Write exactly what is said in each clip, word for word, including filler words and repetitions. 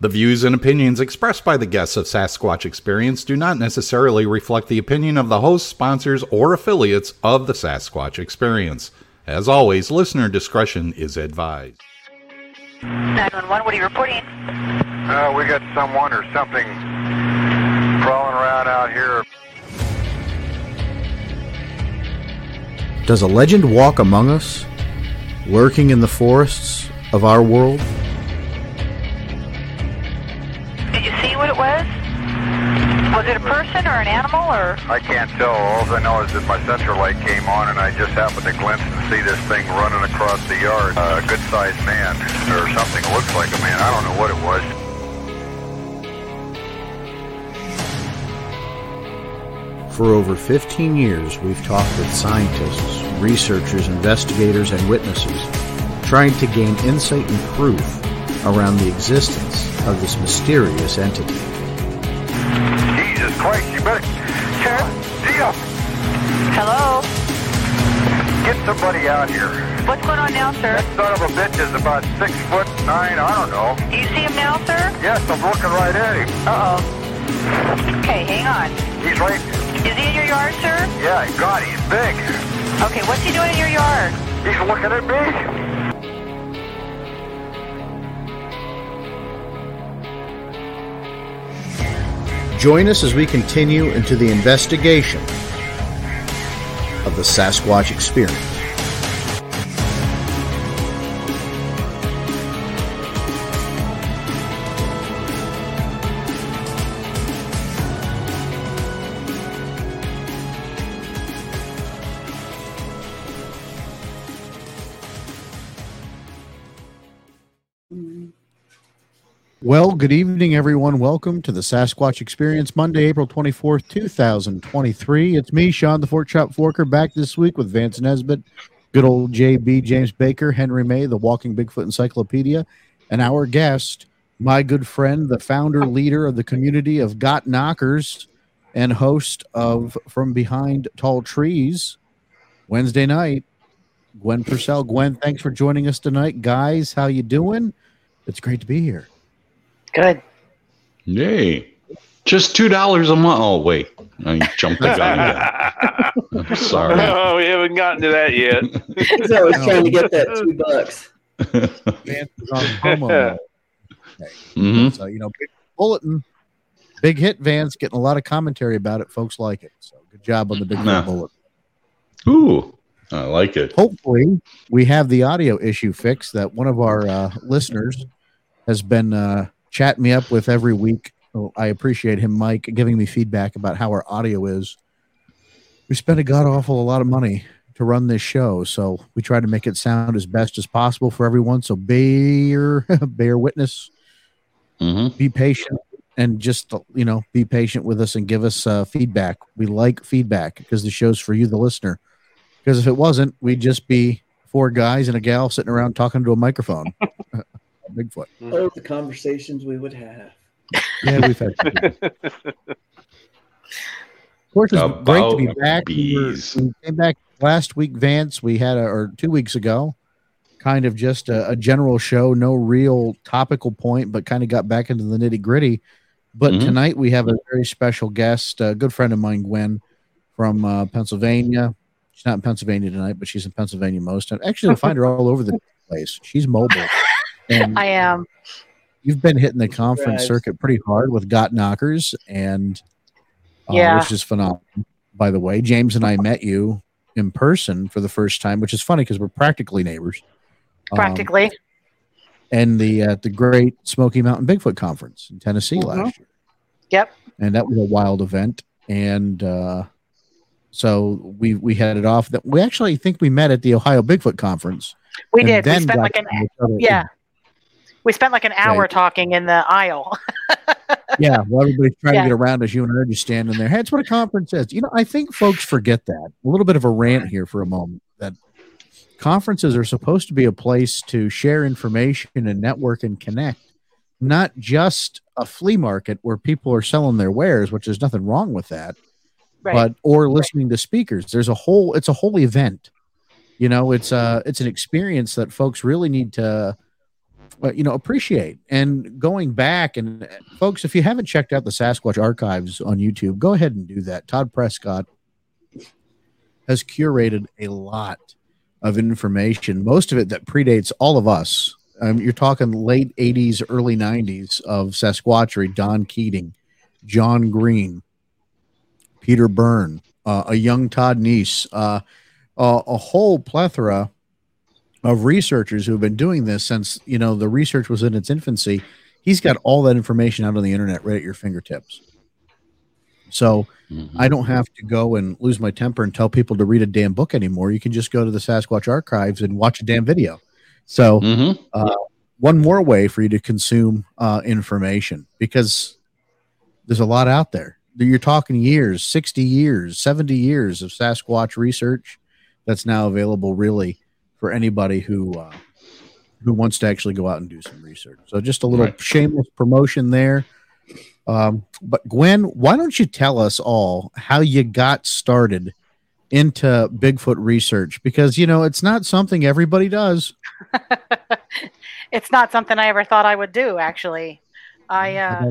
The views and opinions expressed by the guests of Sasquatch Experience do not necessarily reflect the opinion of the hosts, sponsors, or affiliates of the Sasquatch Experience. As always, listener discretion is advised. nine one one, what are you reporting? Uh, we got someone or something crawling around out here. Does a legend walk among us, lurking in the forests of our world? Did you see what it was? Was it a person or an animal or? I can't tell. All I know is that my central light came on and I just happened to glimpse and see this thing running across the yard. Uh, a good-sized man or something. Looks like a man. I don't know what it was. For over fifteen years, we've talked with scientists, researchers, investigators, and witnesses, trying to gain insight and proof around the existence of this mysterious entity. Jesus Christ, you better... Sure. Dio! Hello? Get somebody out here. What's going on now, sir? That son of a bitch is about six foot nine, I don't know. Do you see him now, sir? Yes, I'm looking right at him. Uh-oh. Okay, hang on. He's right... Is he in your yard, sir? Yeah, God, he's big. Okay, what's he doing in your yard? He's looking at me. Join us as we continue into the investigation of the Sasquatch Experience. Well, good evening, everyone. Welcome to the Sasquatch Experience, Monday, April twenty-fourth, two thousand twenty-three. It's me, Sean the Fork Chop Forker, back this week with Vance Nesbitt, good old J B, James Baker, Henry May, the Walking Bigfoot Encyclopedia, and our guest, my good friend, the founder, leader of the community of Got Knockers, and host of From Behind Tall Trees, Wednesday night, Gwen Purcell. Gwen, thanks for joining us tonight. Guys, how you doing? It's great to be here. Good. Yay. Just two dollars a month. Oh, wait. I jumped the gun again. I'm sorry. No, we haven't gotten to that yet. So I was trying to get that two bucks. Vance is on promo. Okay. Mm-hmm. So, you know, big bulletin, big hit, Vance, getting a lot of commentary about it. Folks like it. So good job on the big Nah. hit bulletin. Ooh, I like it. Hopefully, we have the audio issue fixed that one of our uh, listeners has been uh, chatting me up with every week. Oh, I appreciate him, Mike, giving me feedback about how our audio is. We spend a god awful a lot of money to run this show, so we try to make it sound as best as possible for everyone. So bear, bear witness, Mm-hmm. be patient, and just, you know, be patient with us and give us uh, feedback. We like feedback because the show's for you, the listener. Because if it wasn't, we'd just be four guys and a gal sitting around talking to a microphone. Bigfoot. Oh, the conversations we would have. Yeah, we've had. Of course, it's About great to be back. We, were, bees. we came back last week, Vance. We had, a, or two weeks ago, kind of just a, a general show, no real topical point, but kind of got back into the nitty gritty. But Mhm. tonight we have a very special guest, a good friend of mine, Gwen, from uh, Pennsylvania. She's not in Pennsylvania tonight, but she's in Pennsylvania most times. Actually, you'll find her all over the place. She's mobile. And I am. you've been hitting the conference Right. circuit pretty hard with Got Knockers, and uh, Yeah. which is phenomenal. By the way, James and I met you in person for the first time, which is funny because we're practically neighbors. Um, Practically. and the uh, the Great Smoky Mountain Bigfoot Conference in Tennessee Mhm. last year, Yep. and that was a wild event. And uh, so we we headed off. That we actually think we met at the Ohio Bigfoot Conference. We and did. We then spent got like to an know each other. yeah. We spent like an hour Right. talking in the aisle. Yeah, well, everybody's trying Yeah. to get around us. You and I are just standing there. Hey, that's what a conference is. You know, I think folks forget that. A little bit of a rant here for a moment. That conferences are supposed to be a place to share information and network and connect, not just a flea market where people are selling their wares, which there's nothing wrong with that. Right. But or listening to speakers. There's a whole. It's a whole event. You know, it's a it's an experience that folks really need to uh, you know, appreciate. And going back, and uh, folks, if you haven't checked out the Sasquatch archives on YouTube, go ahead and do that. Todd Prescott has curated a lot of information, most of it that predates all of us. Um, you're talking late eighties, early nineties of Sasquatchery, Don Keating, John Green, Peter Byrne, uh, a young Todd Neese, uh, uh, a whole plethora of researchers who have been doing this since, you know, the research was in its infancy. He's got all that information out on the internet right at your fingertips. So mm-hmm. I don't have to go and lose my temper and tell people to read a damn book anymore. You can just go to the Sasquatch archives and watch a damn video. So mm-hmm. uh, one more way for you to consume uh, information, because there's a lot out there. You're talking years, sixty years, seventy years of Sasquatch research that's now available really for anybody who uh, who wants to actually go out and do some research. So just a little right. shameless promotion there. Um, but Gwen, why don't you tell us all how you got started into Bigfoot research? Because, you know, it's not something everybody does. It's not something I ever thought I would do, actually. I uh,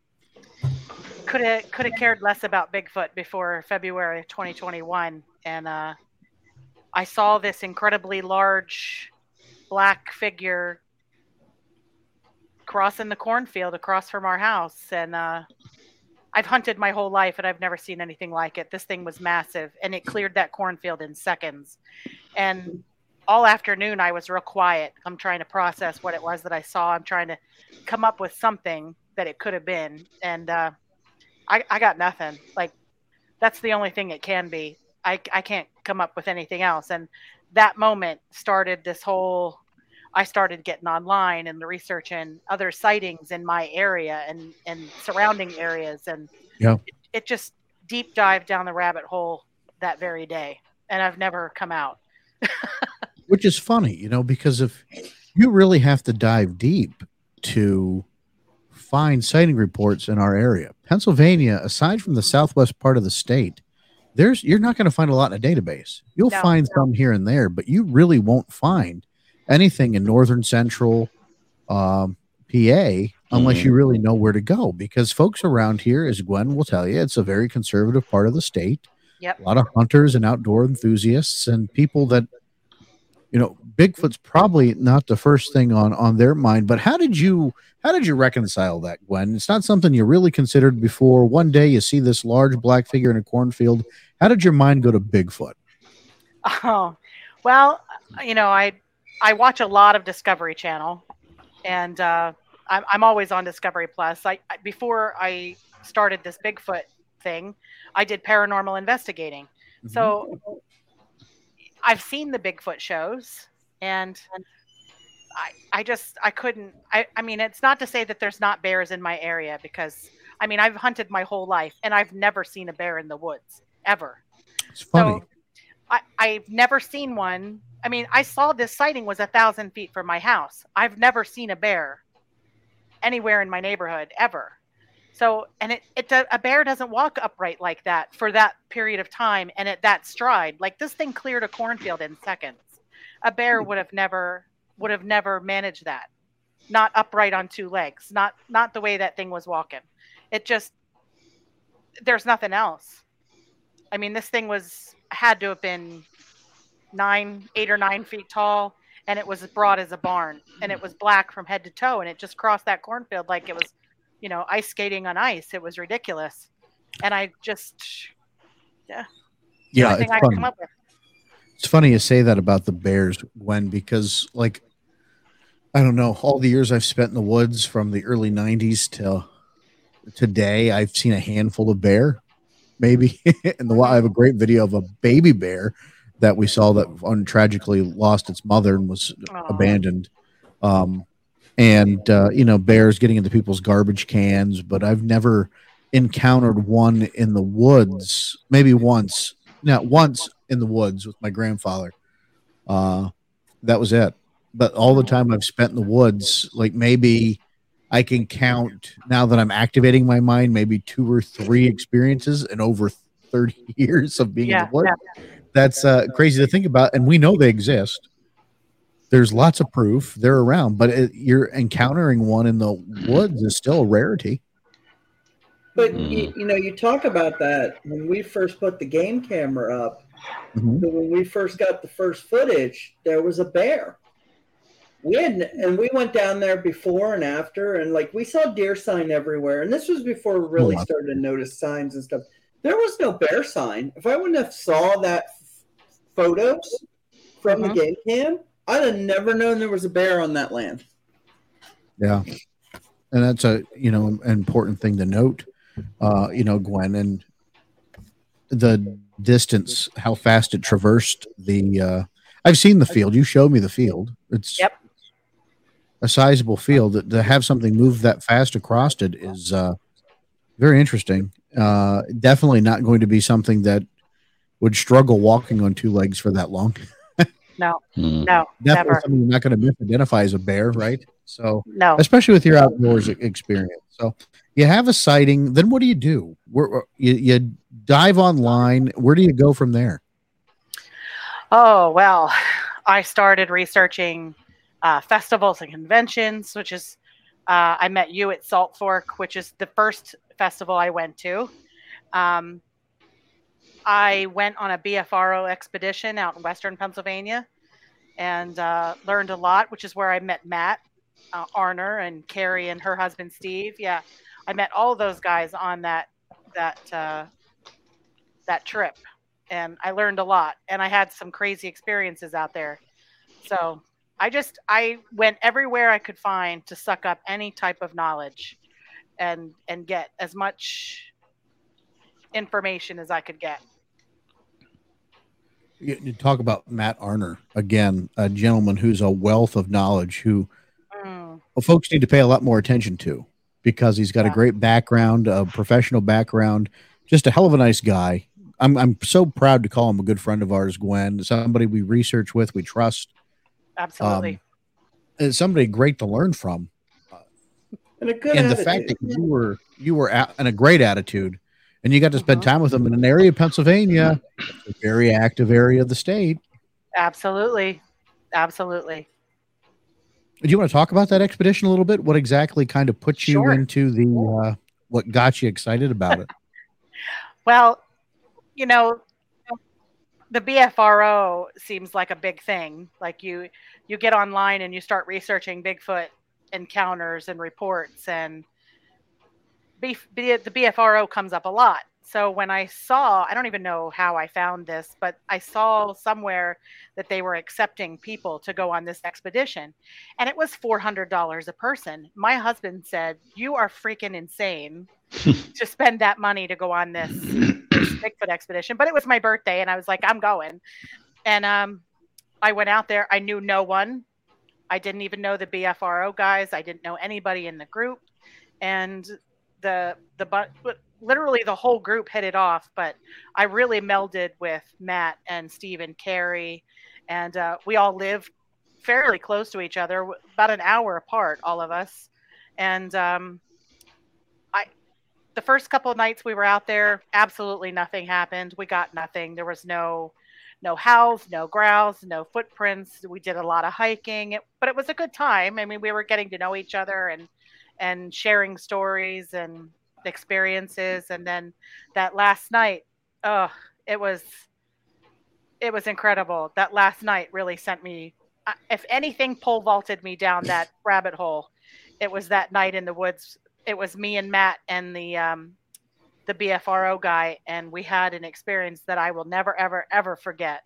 could have could have cared less about Bigfoot before February of twenty twenty-one. And uh, I saw this incredibly large black figure crossing the cornfield across from our house. And uh, I've hunted my whole life and I've never seen anything like it. This thing was massive and it cleared that cornfield in seconds. And all afternoon I was real quiet. I'm trying to process what it was that I saw. I'm trying to come up with something that it could have been. And uh, I, I got nothing. Like, that's the only thing it can be. I, I can't come up with anything else. And that moment started this whole, I started getting online and the research and other sightings in my area and, and surrounding areas. And yeah. it, it just deep dived down the rabbit hole that very day. And I've never come out. Which is funny, you know, because if you really have to dive deep to find sighting reports in our area, Pennsylvania, aside from the southwest part of the state, there's you're not going to find a lot in a database. You'll no, find no. some here and there, but you really won't find anything in northern central um, P A unless mm-hmm. you really know where to go. Because folks around here, as Gwen will tell you, it's a very conservative part of the state. Yep. A lot of hunters and outdoor enthusiasts and people that, you know, Bigfoot's probably not the first thing on, on their mind. But how did you how did you reconcile that, Gwen? It's not something you really considered before. One day you see this large black figure in a cornfield. How did your mind go to Bigfoot? Oh, well, you know, I I watch a lot of Discovery Channel, and uh, I'm I'm always on Discovery Plus. I before I started this Bigfoot thing, I did paranormal investigating. Mm-hmm. So I've seen the Bigfoot shows, and I I just I couldn't I I mean, it's not to say that there's not bears in my area, because I mean, I've hunted my whole life and I've never seen a bear in the woods ever. It's funny. So I I've never seen one. I mean, I saw this sighting was a thousand feet from my house. I've never seen a bear anywhere in my neighborhood ever. So, and it, it, a bear doesn't walk upright like that for that period of time and at that stride. Like, this thing cleared a cornfield in seconds. A bear would have never, would have never managed that. Not upright on two legs. Not, not the way that thing was walking. It just, there's nothing else. I mean, this thing was, had to have been nine, eight or nine feet tall, and it was as broad as a barn, and it was black from head to toe, and it just crossed that cornfield like it was, you know, ice skating on ice. It was ridiculous. And I just, yeah. Yeah. It's I funny. Come up with. It's funny you say that about the bears, Gwen, because, like, I don't know, all the years I've spent in the woods from the early nineties till today, I've seen a handful of bear, maybe. And the I have a great video of a baby bear that we saw that untragically lost its mother and was Aww. abandoned. Um, And, uh, you know, bears getting into people's garbage cans, but I've never encountered one in the woods. Maybe once, now once in the woods with my grandfather. Uh, that was it. But all the time I've spent in the woods, like maybe I can count, now that I'm activating my mind, maybe two or three experiences in over thirty years of being yeah, in the woods. Yeah. That's uh, crazy to think about. And we know they exist. there's lots of proof they're around, but it, you're encountering one in the woods is still a rarity. But Mm. you, you know, you talk about that when we first put the game camera up. Mhm. So when we first got the first footage, there was a bear. We had, and we went down there before and after, and like we saw deer sign everywhere. And this was before we really Oh, wow. started to notice signs and stuff. There was no bear sign. If I wouldn't have saw that f- photos from Mhm. the game cam, I'd have never known there was a bear on that land. Yeah. And that's a, you know, an important thing to note, uh, you know, Gwen, and the distance, how fast it traversed the, uh, I've seen the field. You showed me the field. It's Yep. a sizable field. To have something move that fast across it is uh, very interesting. Uh, definitely not going to be something that would struggle walking on two legs for that long. No, Mm. no, Definitely never. something you're not going to misidentify as a bear, right? So, No. especially with your outdoors e- experience. So, you have a sighting. Then what do you do? Where where- you, you dive online. Where do you go from there? Oh, well, I started researching uh, festivals and conventions, which is, uh, I met you at Salt Fork, which is the first festival I went to. Um, I went on a B F R O expedition out in Western Pennsylvania and uh, learned a lot, which is where I met Matt uh, Arner and Carrie and her husband, Steve. Yeah, I met all of those guys on that, that, uh, that trip. And I learned a lot, and I had some crazy experiences out there. So I just I went everywhere I could find to suck up any type of knowledge, and and get as much information as I could get. You, you talk about Matt Arner again, a gentleman who's a wealth of knowledge, who Mm, well, folks need to pay a lot more attention to, because he's got a Yeah. great background, a professional background, just a hell of a nice guy. I'm I'm so proud to call him a good friend of ours, Gwen. Somebody we research with, we trust. absolutely. Um, and somebody great to learn from. And a good And the attitude. fact that you were you were at, in a great attitude, and you got to spend Mhm. time with him in an area of Pennsylvania, a very active area of the state. Absolutely. Absolutely. Do you want to talk about that expedition a little bit? What exactly kind of put you Sure. into the uh, what got you excited about it? Well, you know, the B F R O seems like a big thing. Like you, you get online and you start researching Bigfoot encounters and reports, and B, B, the B F R O comes up a lot. So when I saw, I don't even know how I found this, but I saw somewhere that they were accepting people to go on this expedition, and it was four hundred dollars a person. My husband said, "You are freaking insane to spend that money to go on this, this Bigfoot expedition." But it was my birthday, and I was like, I'm going. And um, I went out there. I knew no one. I didn't even know the B F R O guys. I didn't know anybody in the group. And the the but literally the whole group hit it off. But I really melded with Matt and Steve and Carrie, and uh, we all lived fairly close to each other, about an hour apart, all of us. And um, I, the first couple of nights we were out there, absolutely nothing happened. We got nothing. There was no no howls, no growls, no footprints. We did a lot of hiking, it, but it was a good time. I mean, we were getting to know each other and and sharing stories and experiences. And then that last night, oh, it was it was incredible. That last night really sent me, uh, if anything, pole vaulted me down that rabbit hole. It was that night in the woods. It was me and Matt and the um, the B F R O guy, and we had an experience that I will never, ever, ever forget.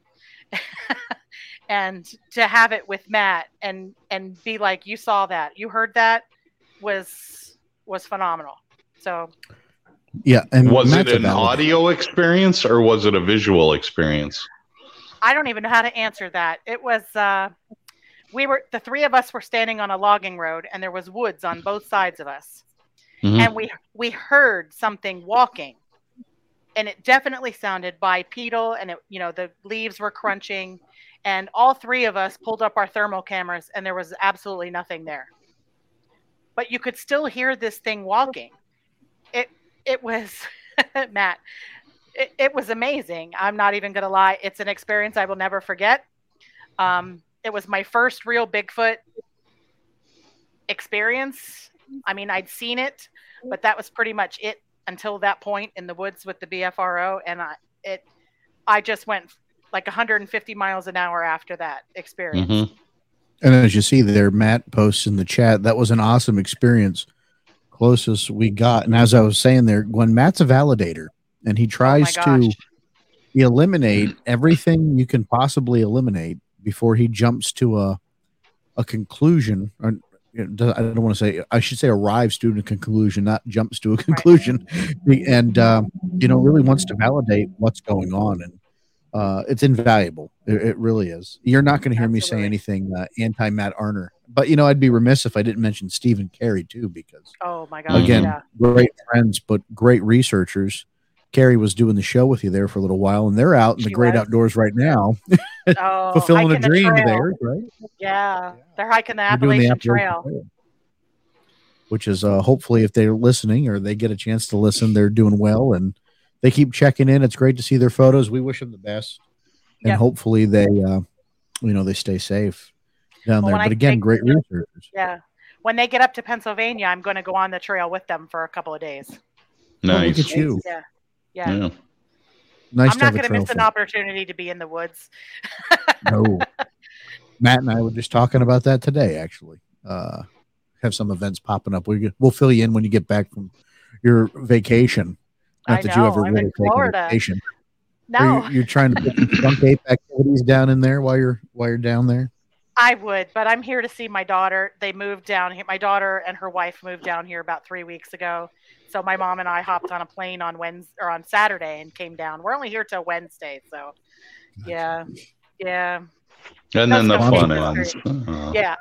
And to have it with Matt and and be like, you saw that, you heard that, was was phenomenal. So Yeah, and Was Matt's it a an validator. audio experience or was it a visual experience? I don't even know how to answer that. It was uh, we were the three of us were standing on a logging road, and there was woods on both sides of us. Mhm. And we we heard something walking, and it definitely sounded bipedal, and it, you know, the leaves were crunching, and all three of us pulled up our thermal cameras, and there was absolutely nothing there. But you could still hear this thing walking. It it was Matt. It, it was amazing. I'm not even gonna lie. It's an experience I will never forget. Um, it was my first real Bigfoot experience. I mean, I'd seen it, but that was pretty much it until that point in the woods with the B F R O. And I, it, I just went like one hundred fifty miles an hour after that experience. Mm-hmm. And as you see there, Matt posts in the chat, that was an awesome experience. Closest we got. And as I was saying there, when Matt's a validator and he tries Oh my to gosh. eliminate everything you can possibly eliminate before he jumps to a a conclusion, or you know, I don't want to say, I should say arrives to a conclusion, not jumps to a conclusion, and um, you know, really wants to validate what's going on, and uh, it's invaluable. It, it really is. You're not going to hear me say Absolutely. anything uh, anti Matt Arner, but you know, I'd be remiss if I didn't mention Stephen Carey too, because Oh my gosh. again, Yeah. great friends, but great researchers. Carrie was doing the show with you there for a little while, and they're out in the She great was. outdoors right now, Oh, fulfilling a hiking the dream trail. there, right? Yeah. They're hiking the They're doing the Appalachian Appalachian Trail. Trail, which is uh, hopefully, if they're listening or they get a chance to listen, they're doing well, and they keep checking in. It's great to see their photos. We wish them the best, and Yep. hopefully they, uh, you know, they stay safe down Well, there. when I But again, take- great researchers. Yeah. When they get up to Pennsylvania, I'm going to go on the trail with them for a couple of days. Oh, look Nice. at you. Yeah. Yeah. Yeah. Nice I'm to not have a going to trail miss an friend. opportunity to be in the woods. No. Matt and I were just talking about that today, actually. Uh, have some events popping up. We, we'll fill you in when you get back from your vacation. Not I that you know, ever I'm really in take a Florida. vacation. No, Are you, you're trying to put some skunk ape activities down in there while you're while you're down there? I would, but I'm here to see my daughter. They moved down here. My daughter and her wife moved down here about three weeks ago. So my mom and I hopped on a plane on Wednesday or on Saturday and came down. We're only here till Wednesday, so yeah, yeah, And then the That's fun gonna be ends. Uh, yeah.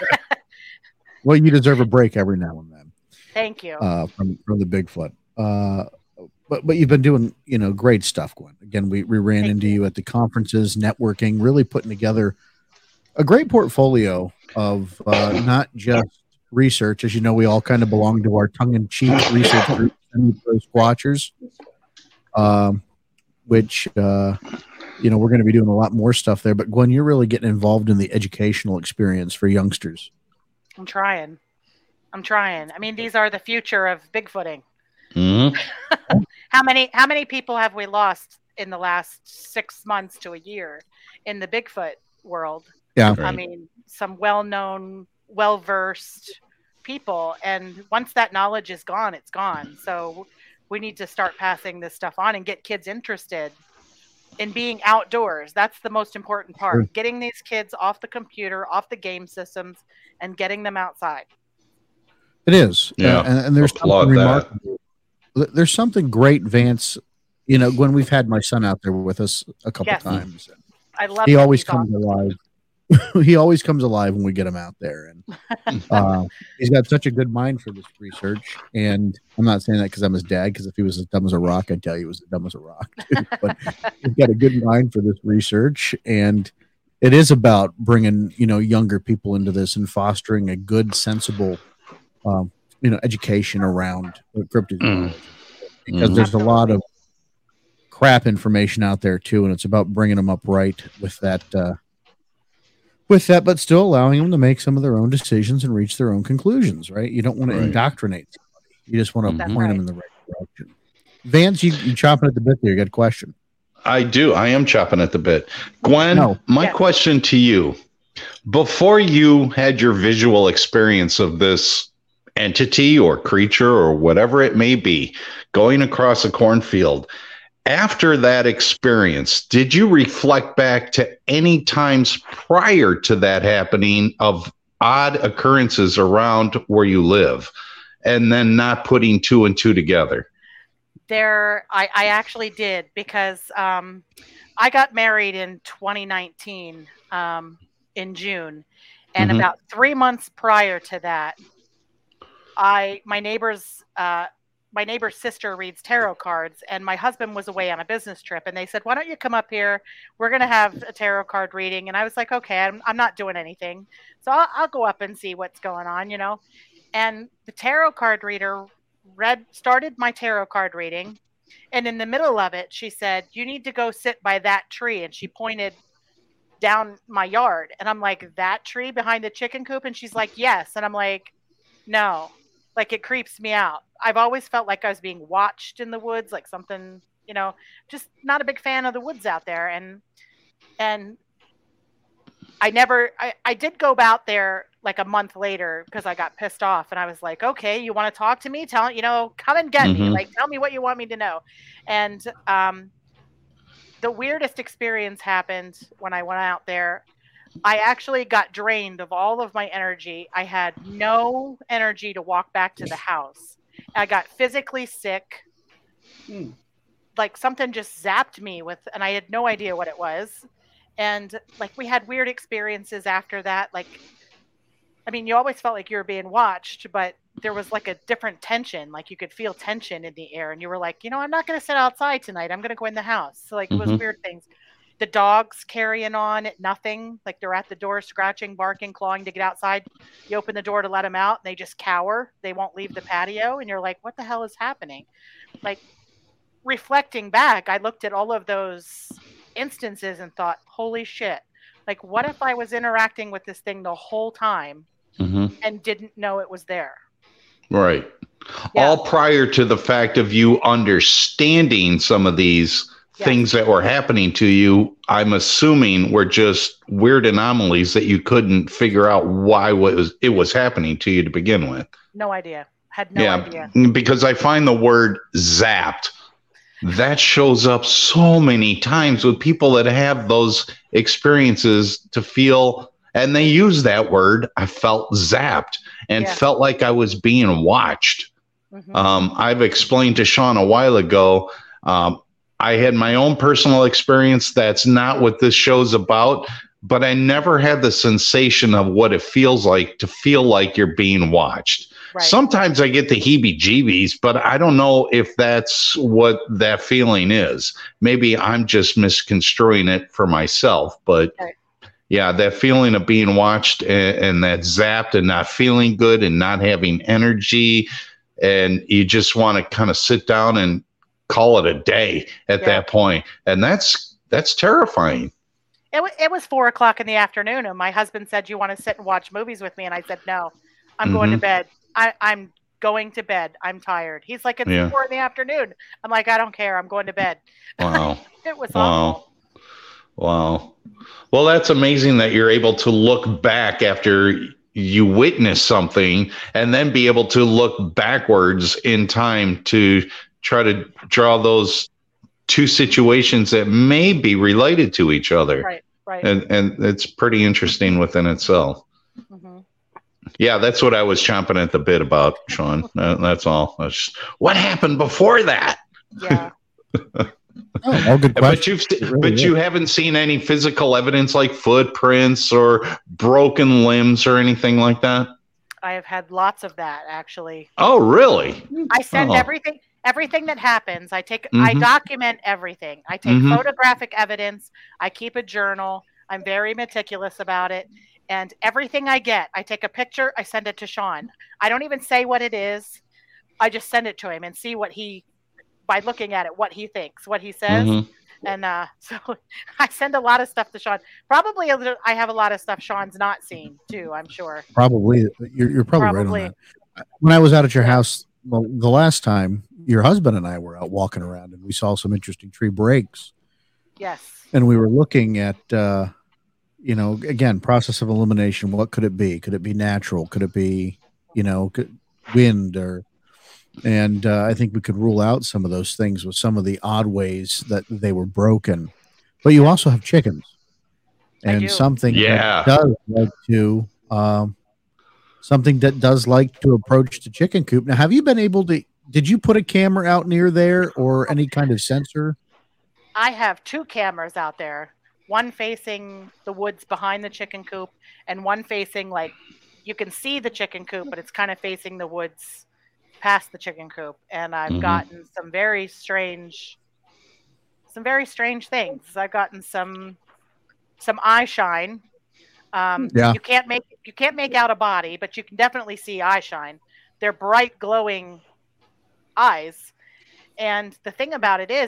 Well, you deserve a break every now and then Thank you. uh, from from the Bigfoot. Uh, but but you've been doing you know great stuff, Gwen. Again, we we ran Thank into you. you at the conferences, networking, really putting together a great portfolio of uh, not just research. As you know, we all kind of belong to our tongue-in-cheek research group, Semi-Pro Squatchers, um, which uh, you know we're going to be doing a lot more stuff there. But Gwen, you're really getting involved in the educational experience for youngsters. I'm trying. I'm trying. I mean, these are the future of Bigfooting. mhm. How many how many people have we lost in the last six months to a year in the Bigfoot world? Yeah. I Right. mean, some well-known, well-versed people, and once that knowledge is gone, it's gone. So we need to start passing this stuff on and get kids interested in being outdoors. That's the most important part. Sure. Getting these kids off the computer, off the game systems, and getting them outside. It is. Yeah, Uh, and, and there's applaud something that. remarkable. Th- There's something great, Vance. You know, when we've had my son out there with us a couple Yes. times, I love he that. always He's comes awesome. alive. He always comes alive when we get him out there, and uh, he's got such a good mind for this research. And I'm not saying that because I'm his dad, because if he was as dumb as a rock, I'd tell you he was as dumb as a rock. too. But he's got a good mind for this research, and it is about bringing you know younger people into this and fostering a good, sensible, um, you know, education around cryptozoology. Because Mhm. there's a lot of crap information out there too, and it's about bringing them up right with that. Uh, with that, but still allowing them to make some of their own decisions and reach their own conclusions, right? You don't want to Right. indoctrinate somebody. You just want to That's point right. them in the right direction. Vance, you, you chopping at the bit there. You got a question? I do. I am chopping at the bit. Gwen, No. my Yeah. question to you, before you had your visual experience of this entity or creature or whatever it may be going across a cornfield, after that experience, did you reflect back to any times prior to that happening of odd occurrences around where you live and then not putting two and two together? There, I, I actually did, because um, I got married in twenty nineteen um, in June, and Mhm. about three months prior to that, I my neighbor's uh, my neighbor's sister reads tarot cards, and my husband was away on a business trip, and they said, "Why don't you come up here? We're gonna have a tarot card reading." And I was like, "Okay, I'm I'm not doing anything, so I'll, I'll go up and see what's going on," you know. And the tarot card reader read started my tarot card reading, and in the middle of it she said, "You need to go sit by that tree," and she pointed down my yard. And I'm like, that tree behind the chicken coop? And she's like, yes. And I'm like, no, like it creeps me out. I've always felt like I was being watched in the woods, like something, you know, just not a big fan of the woods out there. And, and I never, I, I did go out there like a month later because I got pissed off and I was like, okay, you want to talk to me? Tell, you know, come and get Mm-hmm. me. Like, tell me what you want me to know. And, um, the weirdest experience happened when I went out there. I actually got drained of all of my energy. I had no energy to walk back to the house. I got physically sick. Hmm. Like something just zapped me with, and I had no idea what it was. And like we had weird experiences after that. Like, I mean, you always felt like you were being watched, but there was like a different tension. Like you could feel tension in the air and you were like, you know, I'm not going to sit outside tonight. I'm going to go in the house. So like it was Mhm. weird things. The dogs carrying on at nothing. Like they're at the door, scratching, barking, clawing to get outside. You open the door to let them out and they just cower. They won't leave the patio. And you're like, what the hell is happening? Like reflecting back, I looked at all of those instances and thought, holy shit. Like what if I was interacting with this thing the whole time Mm-hmm. and didn't know it was there? Right. Yeah. All prior to the fact of you understanding some of these Yes. things that were happening to you, I'm assuming were just weird anomalies that you couldn't figure out why was it was happening to you to begin with. No idea. Had no yeah, idea. because I find the word zapped that shows up so many times with people that have those experiences to feel, and they use that word. I felt zapped and Yeah. felt like I was being watched. Mhm. Um, I've explained to Sean a while ago. Um, I had my own personal experience. That's not what this show's about, but I never had the sensation of what it feels like to feel like you're being watched. Right. Sometimes I get the heebie-jeebies, but I don't know if that's what that feeling is. Maybe I'm just misconstruing it for myself, but Right. yeah, that feeling of being watched and, and that zapped and not feeling good and not having energy, and you just want to kind of sit down and call it a day at Yeah. that point. And that's that's terrifying. It, w- it was four o'clock in the afternoon, and my husband said, "You want to sit and watch movies with me?" And I said, "No, I'm going to Mhm. bed. I, I'm going to bed. I'm tired." He's like, "It's Yeah. four in the afternoon." I'm like, "I don't care. I'm going to bed." Wow. It was Wow. awful. Wow. Well, that's amazing that you're able to look back after you witness something and then be able to look backwards in time to try to draw those two situations that may be related to each other. Right, right. And and it's pretty interesting within itself. hmm Yeah, that's what I was chomping at the bit about, Sean. Uh, that's all. That's just, what happened before that? Yeah. Oh, all good But questions. you've It really but is. you haven't seen any physical evidence like footprints or broken limbs or anything like that? I have had lots of that, actually. Oh, really? I send Oh. everything everything that happens. I take I Mhm. document everything. I take Mhm. photographic evidence. I keep a journal. I'm very meticulous about it. And everything I get, I take a picture, I send it to Sean. I don't even say what it is. I just send it to him and see what he, by looking at it, what he thinks, what he says. Mhm. And uh, so I send a lot of stuff to Sean. Probably a little, I have a lot of stuff Sean's not seen too, I'm sure. Probably, you're, you're probably, Probably. right on that. When I was out at your house well, the last time, your husband and I were out walking around, and we saw some interesting tree breaks, Yes. and we were looking at, uh, you know, again, process of elimination. What could it be? Could it be natural? Could it be, you know, could, wind or? And uh, I think we could rule out some of those things with some of the odd ways that they were broken. But you also have chickens, I and do. something Yeah. that does like to um, something that does like to approach the chicken coop. Now, have you been able to? Did you put a camera out near there or any kind of sensor? I have two cameras out there, one facing the woods behind the chicken coop and one facing, like, you can see the chicken coop, but it's kind of facing the woods past the chicken coop. And I've Mhm. gotten some very strange, some very strange things. I've gotten some, some eye shine. Um, Yeah. You can't make, you can't make out a body, but you can definitely see eye shine. They're bright, glowing eyes. And the thing about it is, is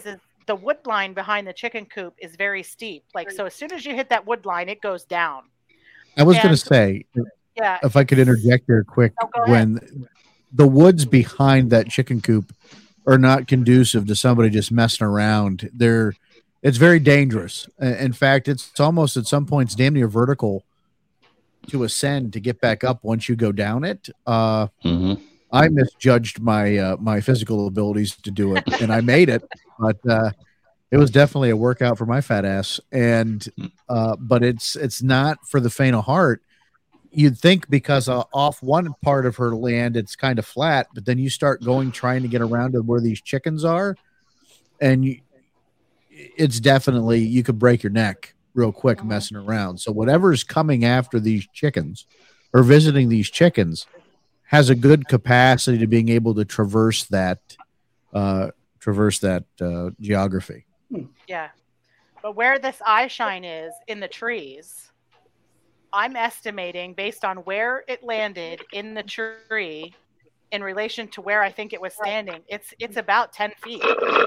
the wood line behind the chicken coop is very steep. Like, so as soon as you hit that wood line, it goes down. I was going to And- say, Yeah. if I could interject there quick, Oh, go ahead. when the woods behind that chicken coop are not conducive to somebody just messing around, they're it's very dangerous. Uh, In fact, it's, it's almost at some points damn near vertical to ascend to get back up once you go down it. Uh, Mhm. I misjudged my uh, my physical abilities to do it, and I made it, but uh, it was definitely a workout for my fat ass. And uh, but it's it's not for the faint of heart. You'd think because uh, off one part of her land it's kind of flat, but then you start going trying to get around to where these chickens are, and you, it's definitely you could break your neck real quick messing around. So whatever's coming after these chickens or visiting these chickens has a good capacity to being able to traverse that uh, traverse that uh, geography. Yeah. But where this eye shine is in the trees, I'm estimating based on where it landed in the tree in relation to where I think it was standing, it's it's about ten feet.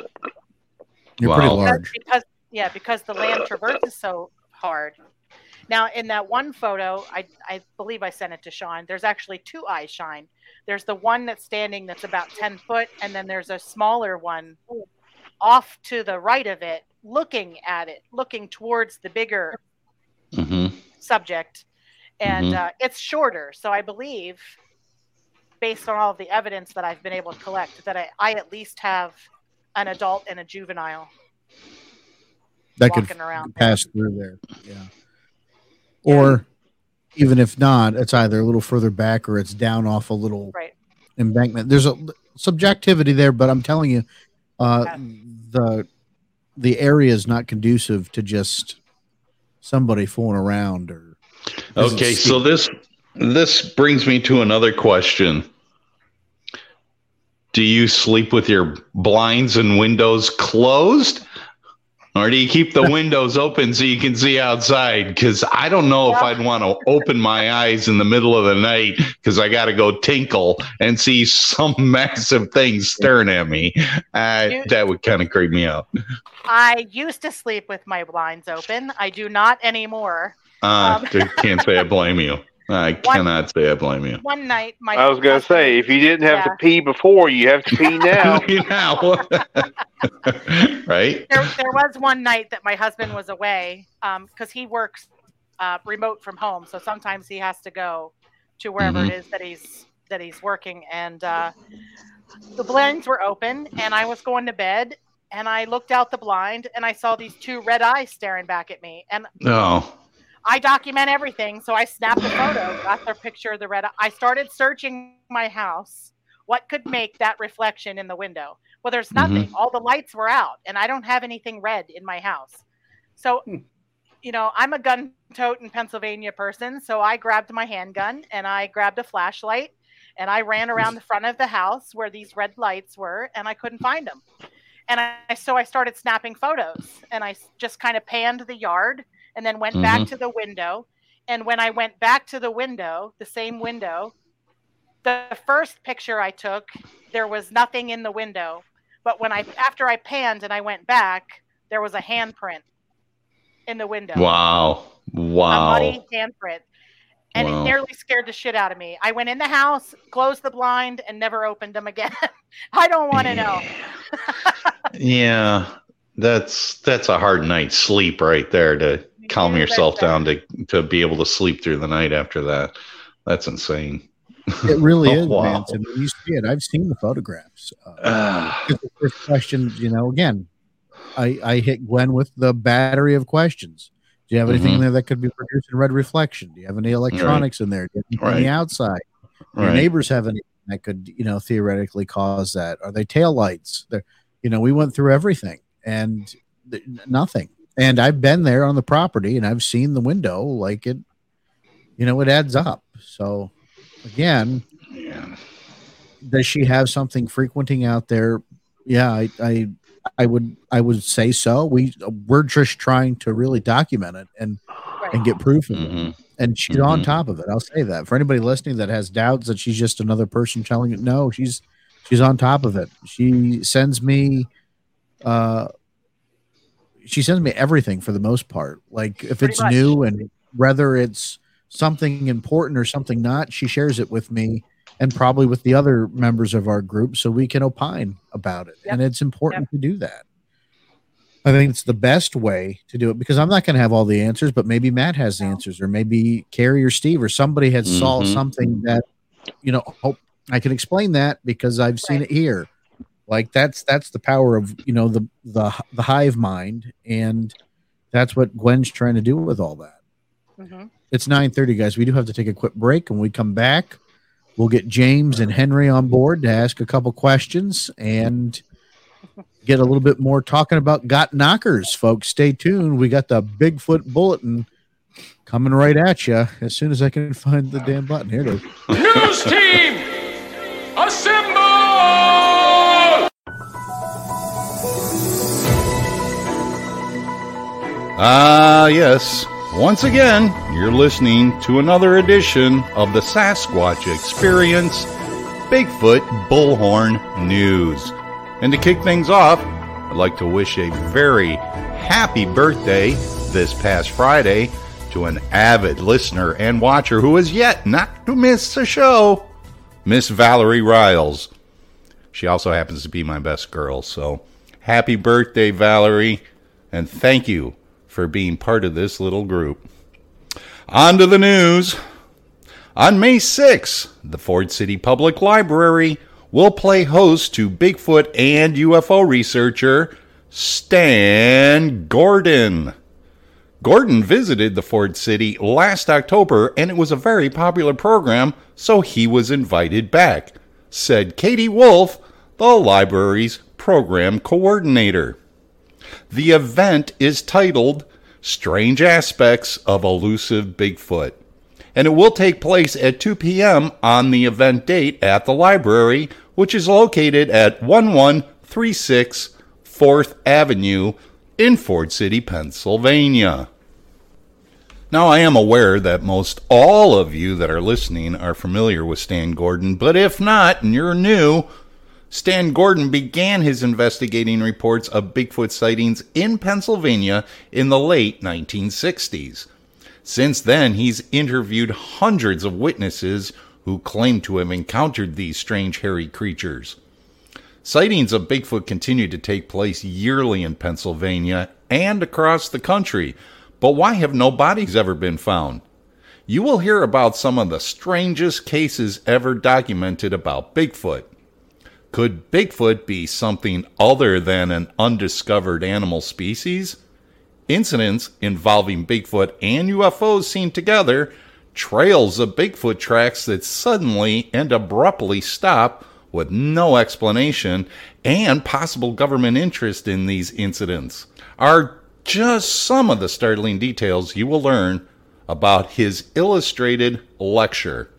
You're Wow. pretty Because, large. because yeah, because the land traverses so hard. Now, in that one photo, I I believe I sent it to Sean. There's actually two eyes shine. There's the one that's standing that's about ten foot, and then there's a smaller one off to the right of it, looking at it, looking towards the bigger Mhm. subject, and Mhm. uh, it's shorter. So I believe, based on all of the evidence that I've been able to collect, that I, I at least have an adult and a juvenile That could walking around. pass through there. Yeah. Or even if not, it's either a little further back or it's down off a little Right. embankment. There's a subjectivity there, but I'm telling you, uh, Yeah. the the area is not conducive to just somebody fooling around. Or doesn't Okay, speak- so this this brings me to another question. Do you sleep with your blinds and windows closed? Or do you keep the windows open so you can see outside? Because I don't know if I'd want to open my eyes in the middle of the night because I got to go tinkle and see some massive thing staring at me. Uh, You- that would kind of creep me out. I used to sleep with my blinds open. I do not anymore. Uh, Um, I can't say I blame you. I cannot say I blame you. One night, my I was gonna say, if you didn't have Yeah. to pee before, you have to pee now. now. Right? there, there was one night that my husband was away because he works uh, remote from home, so sometimes he has to go to wherever Mhm. it is that he's that he's working, and uh, the blinds were open, and I was going to bed, and I looked out the blind, and I saw these two red eyes staring back at me, and No. I document everything, so I snapped a photo, got the picture of the red eye. I started searching my house. What could make that reflection in the window? Well, there's nothing. All the lights were out, and I don't have anything red in my house. So, you know, I'm a gun toting Pennsylvania person, so I grabbed my handgun and I grabbed a flashlight and I ran around the front of the house where these red lights were, and I couldn't find them. And I so I started snapping photos, and I s- just kind of panned the yard and then went back Mhm. to the window. And when I went back to the window, the same window, the first picture I took, there was nothing in the window. But when I after I panned and I went back, there was a handprint in the window. Wow. A Wow. muddy handprint. And Wow. it nearly scared the shit out of me. I went in the house, closed the blind, and never opened them again. I don't want to know. Yeah. That's that's a hard night's sleep right there to calm You yourself betcha. down to to be able to sleep through the night after that. That's insane. It really Oh, is, wow. Vance. And when you see it, I've seen the photographs. Uh, Ah. because the first question, you know, again, I, I hit Gwen with the battery of questions. Do you have anything Mhm. in there that could be producing red reflection? Do you have any electronics in there? Do you have anything on the Right. outside? Do your Right. neighbors have anything that could, you know, theoretically cause that? Are they tail lights? They're, you know, we went through everything and th- nothing. And I've been there on the property and I've seen the window, like it, you know, it adds up. So again, Yeah. does she have something frequenting out there? Yeah, I, I, I would, I would say so. We, we're just trying to really document it and Right. and get proof of it. Mhm. And she's on Mhm. top of it. I'll say that for anybody listening that has doubts that she's just another person telling it. No, she's she's on top of it. She sends me uh, she sends me everything for the most part. Like if Pretty it's much. new and whether it's something important or something not, she shares it with me and probably with the other members of our group so we can opine about it. Yep. And it's important to do that. I think it's the best way to do it because I'm not going to have all the answers, but maybe Matt has the No. answers, or maybe Carrie or Steve or somebody has saw Mhm. something that, you know, oh, I can explain that because I've seen Right. it here. Like that's that's the power of, you know, the the the hive mind, and that's what Gwen's trying to do with all that. Mhm. It's nine thirty, guys. We do have to take a quick break. When we come back, we'll get James and Henry on board to ask a couple questions and get a little bit more talking about Got Knockers, folks. Stay tuned. We got the Bigfoot Bulletin coming right at you as soon as I can find the damn button. Here it is. News team, assemble! Ah, yes. Once again, you're listening to another edition of the Sasquatch Experience Bigfoot Bullhorn News. And to kick things off, I'd like to wish a very happy birthday this past Friday to an avid listener and watcher who is yet not to miss a show, Miss Valerie Riles. She also happens to be my best girl, so happy birthday, Valerie, and thank you for being part of this little group. On to the news. On May sixth, the Ford City Public Library will play host to Bigfoot and U F O researcher Stan Gordon. Gordon visited the Ford City last October, and it was a very popular program, so he was invited back, said Katie Wolf, the library's program coordinator. The event is titled Strange Aspects of Elusive Bigfoot, and it will take place at two p.m. on the event date at the library, which is located at eleven thirty-six fourth Avenue in Ford City, Pennsylvania. Now, I am aware that most all of you that are listening are familiar with Stan Gordon, but if not, and you're new, Stan Gordon began his investigating reports of Bigfoot sightings in Pennsylvania in the late nineteen sixties. Since then, he's interviewed hundreds of witnesses who claim to have encountered these strange hairy creatures. Sightings of Bigfoot continue to take place yearly in Pennsylvania and across the country, but why have no bodies ever been found? You will hear about some of the strangest cases ever documented about Bigfoot. Could Bigfoot be something other than an undiscovered animal species? Incidents involving Bigfoot and U F Os seen together, trails of Bigfoot tracks that suddenly and abruptly stop with no explanation, and possible government interest in these incidents are just some of the startling details you will learn about his illustrated lecture.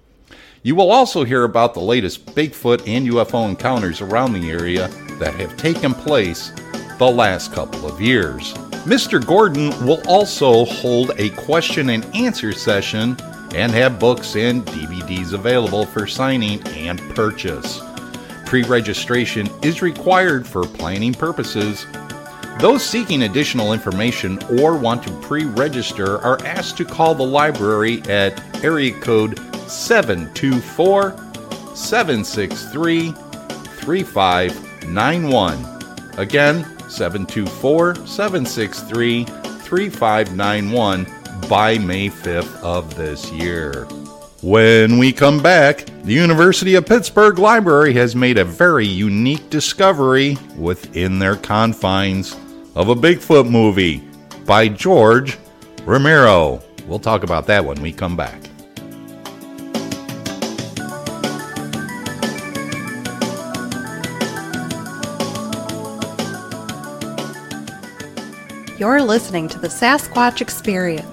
You will also hear about the latest Bigfoot and U F O encounters around the area that have taken place the last couple of years. Mister Gordon will also hold a question and answer session and have books and D V Ds available for signing and purchase. Pre-registration is required for planning purposes. Those seeking additional information or want to pre-register are asked to call the library at area code seven two four, seven six three, three five nine one. Again, seven two four, seven six three, three five nine one by May fifth of this year. When we come back, the University of Pittsburgh Library has made a very unique discovery within their confines of a Bigfoot movie by George Romero. We'll talk about that when we come back. You're listening to the Sasquatch Experience.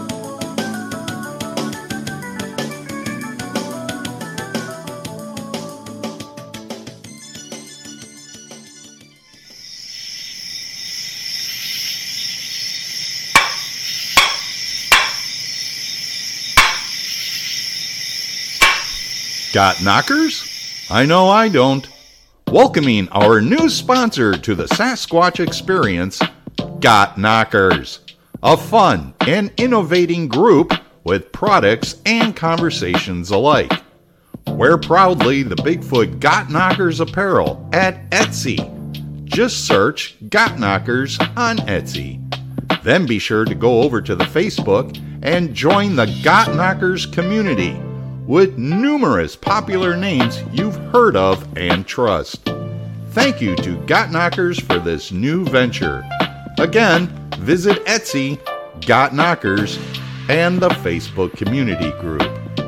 Got knockers? I know I don't. Welcoming our new sponsor to the Sasquatch Experience, Got Knockers, a fun and innovating group with products and conversations alike. Wear proudly the Bigfoot Got Knockers apparel at Etsy. Just search Got Knockers on Etsy. Then be sure to go over to the Facebook and join the Got Knockers community with numerous popular names you've heard of and trust. Thank you to Got Knockers for this new venture. Again, visit Etsy, Got Knockers, and the Facebook community group.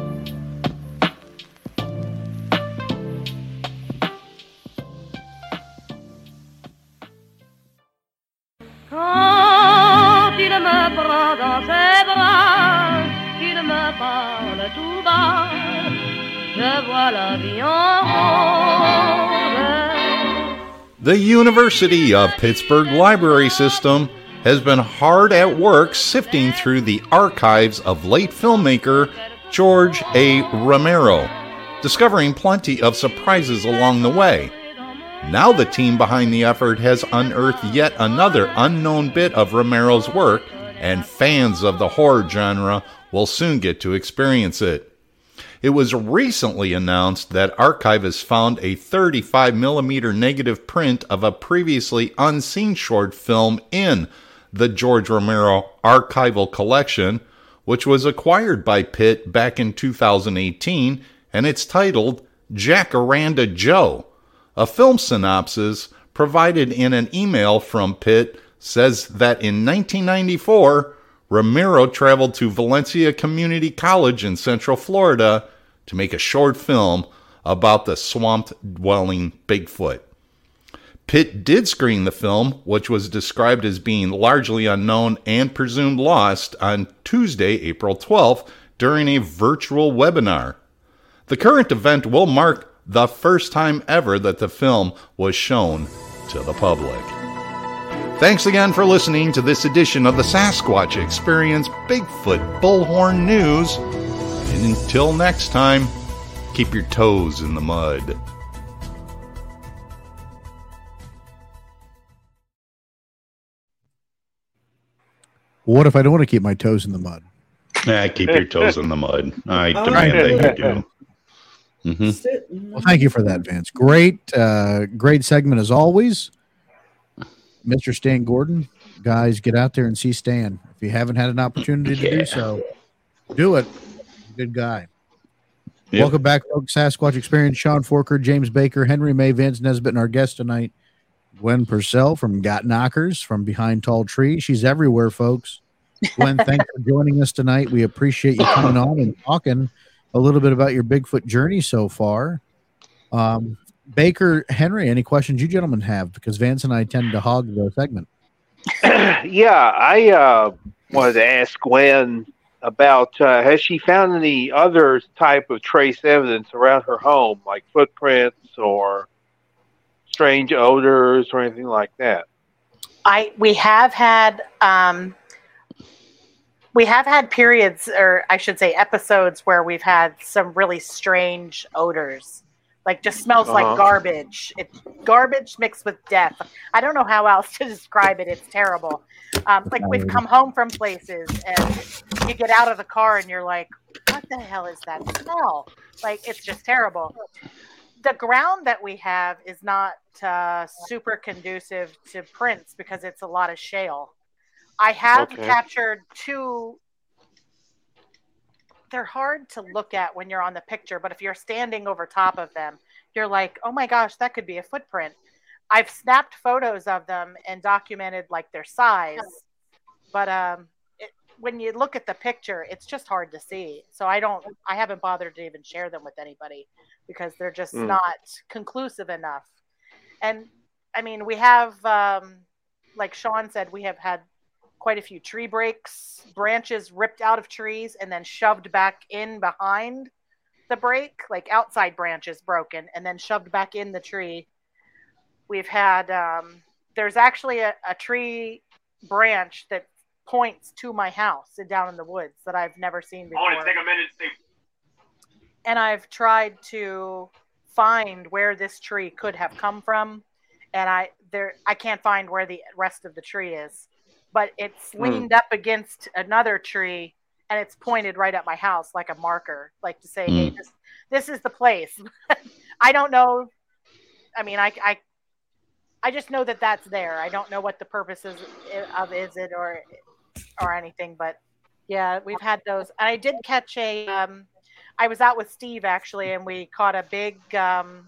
Quand il me prend dans ses bras, qu'il me parle tout bas, je vois la vie en rose. The University of Pittsburgh Library System has been hard at work sifting through the archives of late filmmaker George A. Romero, discovering plenty of surprises along the way. Now the team behind the effort has unearthed yet another unknown bit of Romero's work, and fans of the horror genre will soon get to experience it. It was recently announced that archivists found a thirty-five millimeter negative print of a previously unseen short film in the George Romero Archival Collection, which was acquired by Pitt back in two thousand eighteen, and it's titled Jacaranda Joe. A film synopsis provided in an email from Pitt says that in nineteen ninety-four, Romero traveled to Valencia Community College in Central Florida to make a short film about the swamp-dwelling Bigfoot. Pitt did screen the film, which was described as being largely unknown and presumed lost, on Tuesday, April twelfth, during a virtual webinar. The current event will mark the first time ever that the film was shown to the public. Thanks again for listening to this edition of the Sasquatch Experience Bigfoot Bullhorn News. And until next time, keep your toes in the mud. What if I don't want to keep my toes in the mud? Nah, keep your toes in the mud. I demand that you do. Mm-hmm. Well, thank you for that, Vance. Great, uh, great segment as always. Mister Stan Gordon, guys, get out there and see Stan. If you haven't had an opportunity to yeah. do so, do it. Good guy. Yep. Welcome back, folks. Sasquatch Experience. Sean Forker, James Baker, Henry May, Vance Nesbitt, and our guest tonight, Gwen Purcell from Got Knockers from Behind Tall Trees. She's everywhere, folks. Gwen, thanks for joining us tonight. We appreciate you coming on and talking a little bit about your Bigfoot journey so far. Um, Baker, Henry, any questions you gentlemen have? Because Vance and I tend to hog the segment. Yeah, I uh, wanted to ask Gwen about, uh, has she found any other type of trace evidence around her home, like footprints or strange odors or anything like that? I we have had um, we have had periods, or I should say episodes, where we've had some really strange odors. Like, just smells uh-huh. like garbage. It's garbage mixed with death. I don't know how else to describe it. It's terrible. Um, like, we've come home from places and you get out of the car and you're like, what the hell is that smell? Like, it's just terrible. The ground that we have is not uh, super conducive to prints because it's a lot of shale. I have Okay. captured two. They're hard to look at when you're on the picture, but if you're standing over top of them, you're like, oh my gosh, that could be a footprint. I've snapped photos of them and documented like their size, but um, it, when you look at the picture, it's just hard to see. So I don't, I haven't bothered to even share them with anybody because they're just Mm. not conclusive enough. And I mean, we have, um, like Sean said, we have had quite a few tree breaks, branches ripped out of trees and then shoved back in behind the break, like outside branches broken and then shoved back in the tree. We've had, um, there's actually a, a tree branch that points to my house down in the woods that I've never seen before. I want to take a minute to see. And I've tried to find where this tree could have come from. And I there I can't find where the rest of the tree is. but it's leaned mm. up against another tree and it's pointed right at my house like a marker, like to say, mm. hey, this, this is the place. I don't know. I mean, I, I, I just know that that's there. I don't know what the purpose is of is it or, or anything, but yeah, we've had those. And I did catch a, um, I was out with Steve actually, and we caught a big, um,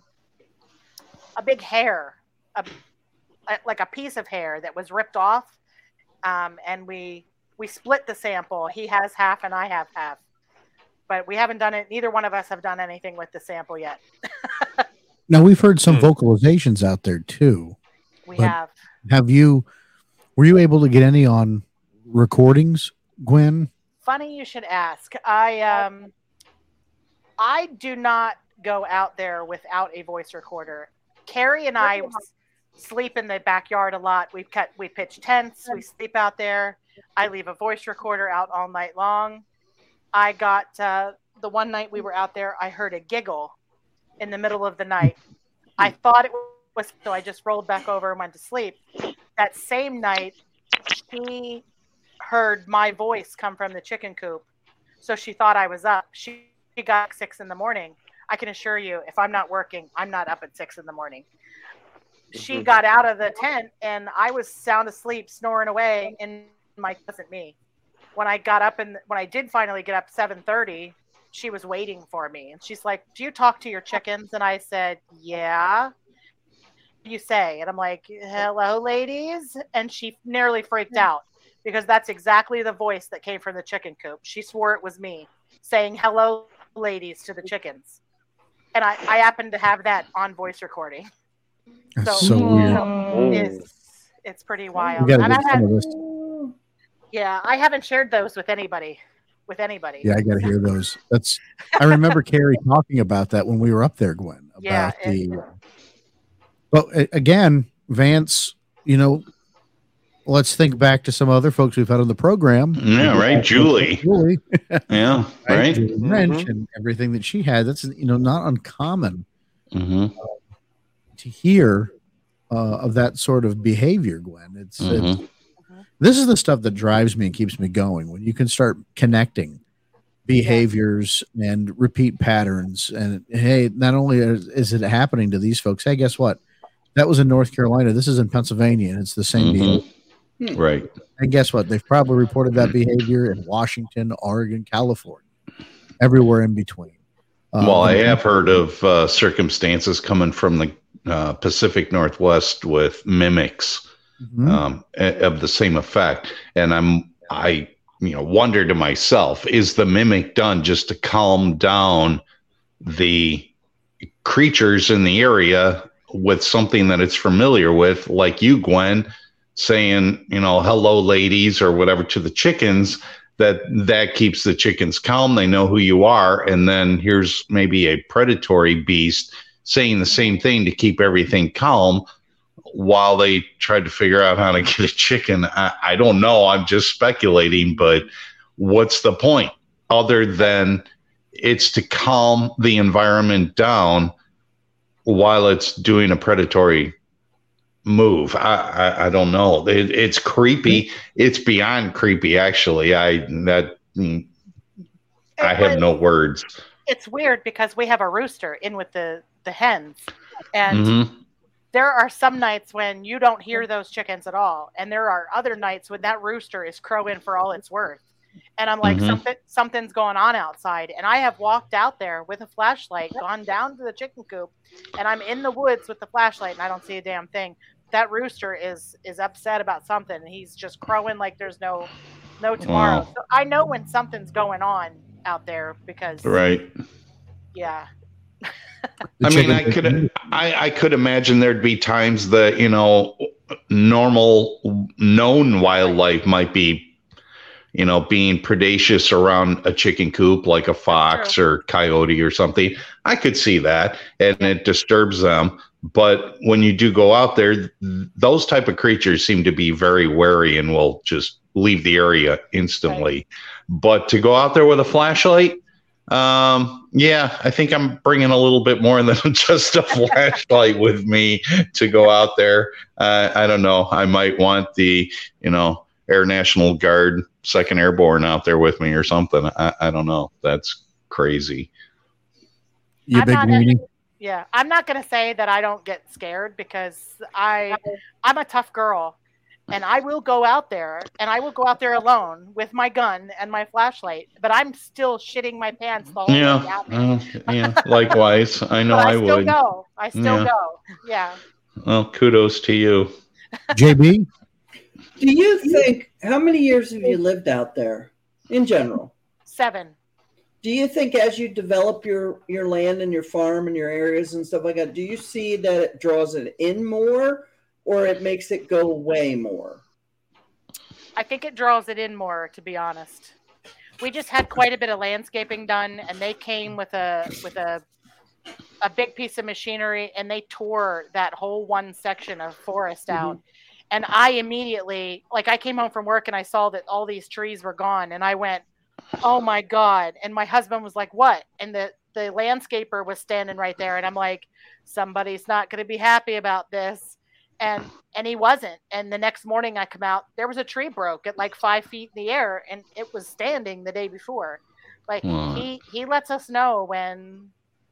a big hair, a, a, like a piece of hair that was ripped off. Um, and we, we split the sample. He has half and I have half, but we haven't done it. Neither one of us have done anything with the sample yet. Now we've heard some vocalizations out there too. We have. Have you, were you able to get any on recordings, Gwen? Funny you should ask. I, um, I do not go out there without a voice recorder. Carrie and I sleep in the backyard a lot. We've cut, we pitch tents, we sleep out there. I leave a voice recorder out all night long. I got, uh, the one night we were out there, I heard a giggle in the middle of the night. I thought it was, so I just rolled back over and went to sleep. That same night, she heard my voice come from the chicken coop. So she thought I was up. She, she got six in the morning. I can assure you, if I'm not working, I'm not up at six in the morning. She got out of the tent and I was sound asleep, snoring away, and my wasn't me. When I got up and when I did finally get up seven thirty, she was waiting for me. And she's like, do you talk to your chickens? And I said, yeah. What do you say? And I'm like, hello, ladies. And she nearly freaked out because that's exactly the voice that came from the chicken coop. She swore it was me saying hello, ladies, to the chickens. And I, I happened to have that on voice recording. That's so, so weird. So it's, it's pretty wild. You gotta And get I some had, of this. yeah, I haven't shared those with anybody. With anybody. Yeah, I got to hear those. That's. I remember Carrie talking about that when we were up there, Gwen. About yeah, the. But uh, again, Vance, you know, let's think back to some other folks we've had on the program. Yeah, right, Julie. Julie. Yeah, right. Julie Wrench mm-hmm. and everything that she had. That's, you know, not uncommon mm-hmm. uh, to hear uh, of that sort of behavior, Gwen. It's. Mm-hmm. it's This is the stuff that drives me and keeps me going. When you can start connecting behaviors yeah. and repeat patterns. And hey, not only is, is it happening to these folks, hey, guess what? That was in North Carolina. This is in Pennsylvania, and it's the same mm-hmm. behavior. Right. And guess what? They've probably reported that behavior in Washington, Oregon, California, everywhere in between. Um, well, I have heard of uh, circumstances coming from the uh, Pacific Northwest with mimics. Mm-hmm. Um, of the same effect. And I'm, I, you know, wonder to myself, is the mimic done just to calm down the creatures in the area with something that it's familiar with, like you, Gwen, saying, you know, hello, ladies, or whatever to the chickens, that that keeps the chickens calm. They know who you are. And then here's maybe a predatory beast saying the same thing to keep everything calm, while they tried to figure out how to get a chicken. I, I don't know. I'm just speculating, but what's the point other than it's to calm the environment down while it's doing a predatory move? I, I, I don't know. It, it's creepy. It's beyond creepy, actually. I, that, I have no words. It's weird because we have a rooster in with the, the hens, and mm-hmm. there are some nights when you don't hear those chickens at all. And there are other nights when that rooster is crowing for all it's worth. And I'm like, mm-hmm. something, something's going on outside. And I have walked out there with a flashlight, gone down to the chicken coop, and I'm in the woods with the flashlight and I don't see a damn thing. That rooster is, is upset about something. And he's just crowing like there's no, no tomorrow. Wow. So I know when something's going on out there because right. Yeah. I mean, I could, I, I could imagine there'd be times that, you know, normal known wildlife might be, you know, being predacious around a chicken coop, like a fox True. or coyote or something. I could see that, and it disturbs them. But when you do go out there, those type of creatures seem to be very wary and will just leave the area instantly. Right. But to go out there with a flashlight, Um, yeah, I think I'm bringing a little bit more than just a flashlight with me to go out there. Uh, I don't know. I might want the, you know, Air National Guard, Second Airborne out there with me or something. I, I don't know. That's crazy. You I'm big not meanie? a- Yeah, I'm not going to say that I don't get scared because I, I'm a tough girl, and I will go out there, and I will go out there alone with my gun and my flashlight. But I'm still shitting my pants the whole way Yeah, out there. uh, yeah. Likewise, I know But I, I still would. go. I still Yeah. go. Yeah. Well, kudos to you. J B? Do you think, how many years have you lived out there in general? Seven. Do you think as you develop your, your land and your farm and your areas and stuff like that, do you see that it draws it in more or it makes it go away more? I think it draws it in more, to be honest. We just had quite a bit of landscaping done, and they came with a with a a big piece of machinery, and they tore that whole one section of forest out. Mm-hmm. And I immediately, like, I came home from work and I saw that all these trees were gone, and I went, oh my God. And my husband was like, what? And the, the landscaper was standing right there. And I'm like, somebody's not going to be happy about this. And, and he wasn't. And the next morning I come out, there was a tree broke at like five feet in the air, and it was standing the day before. Like Wow. he, he lets us know when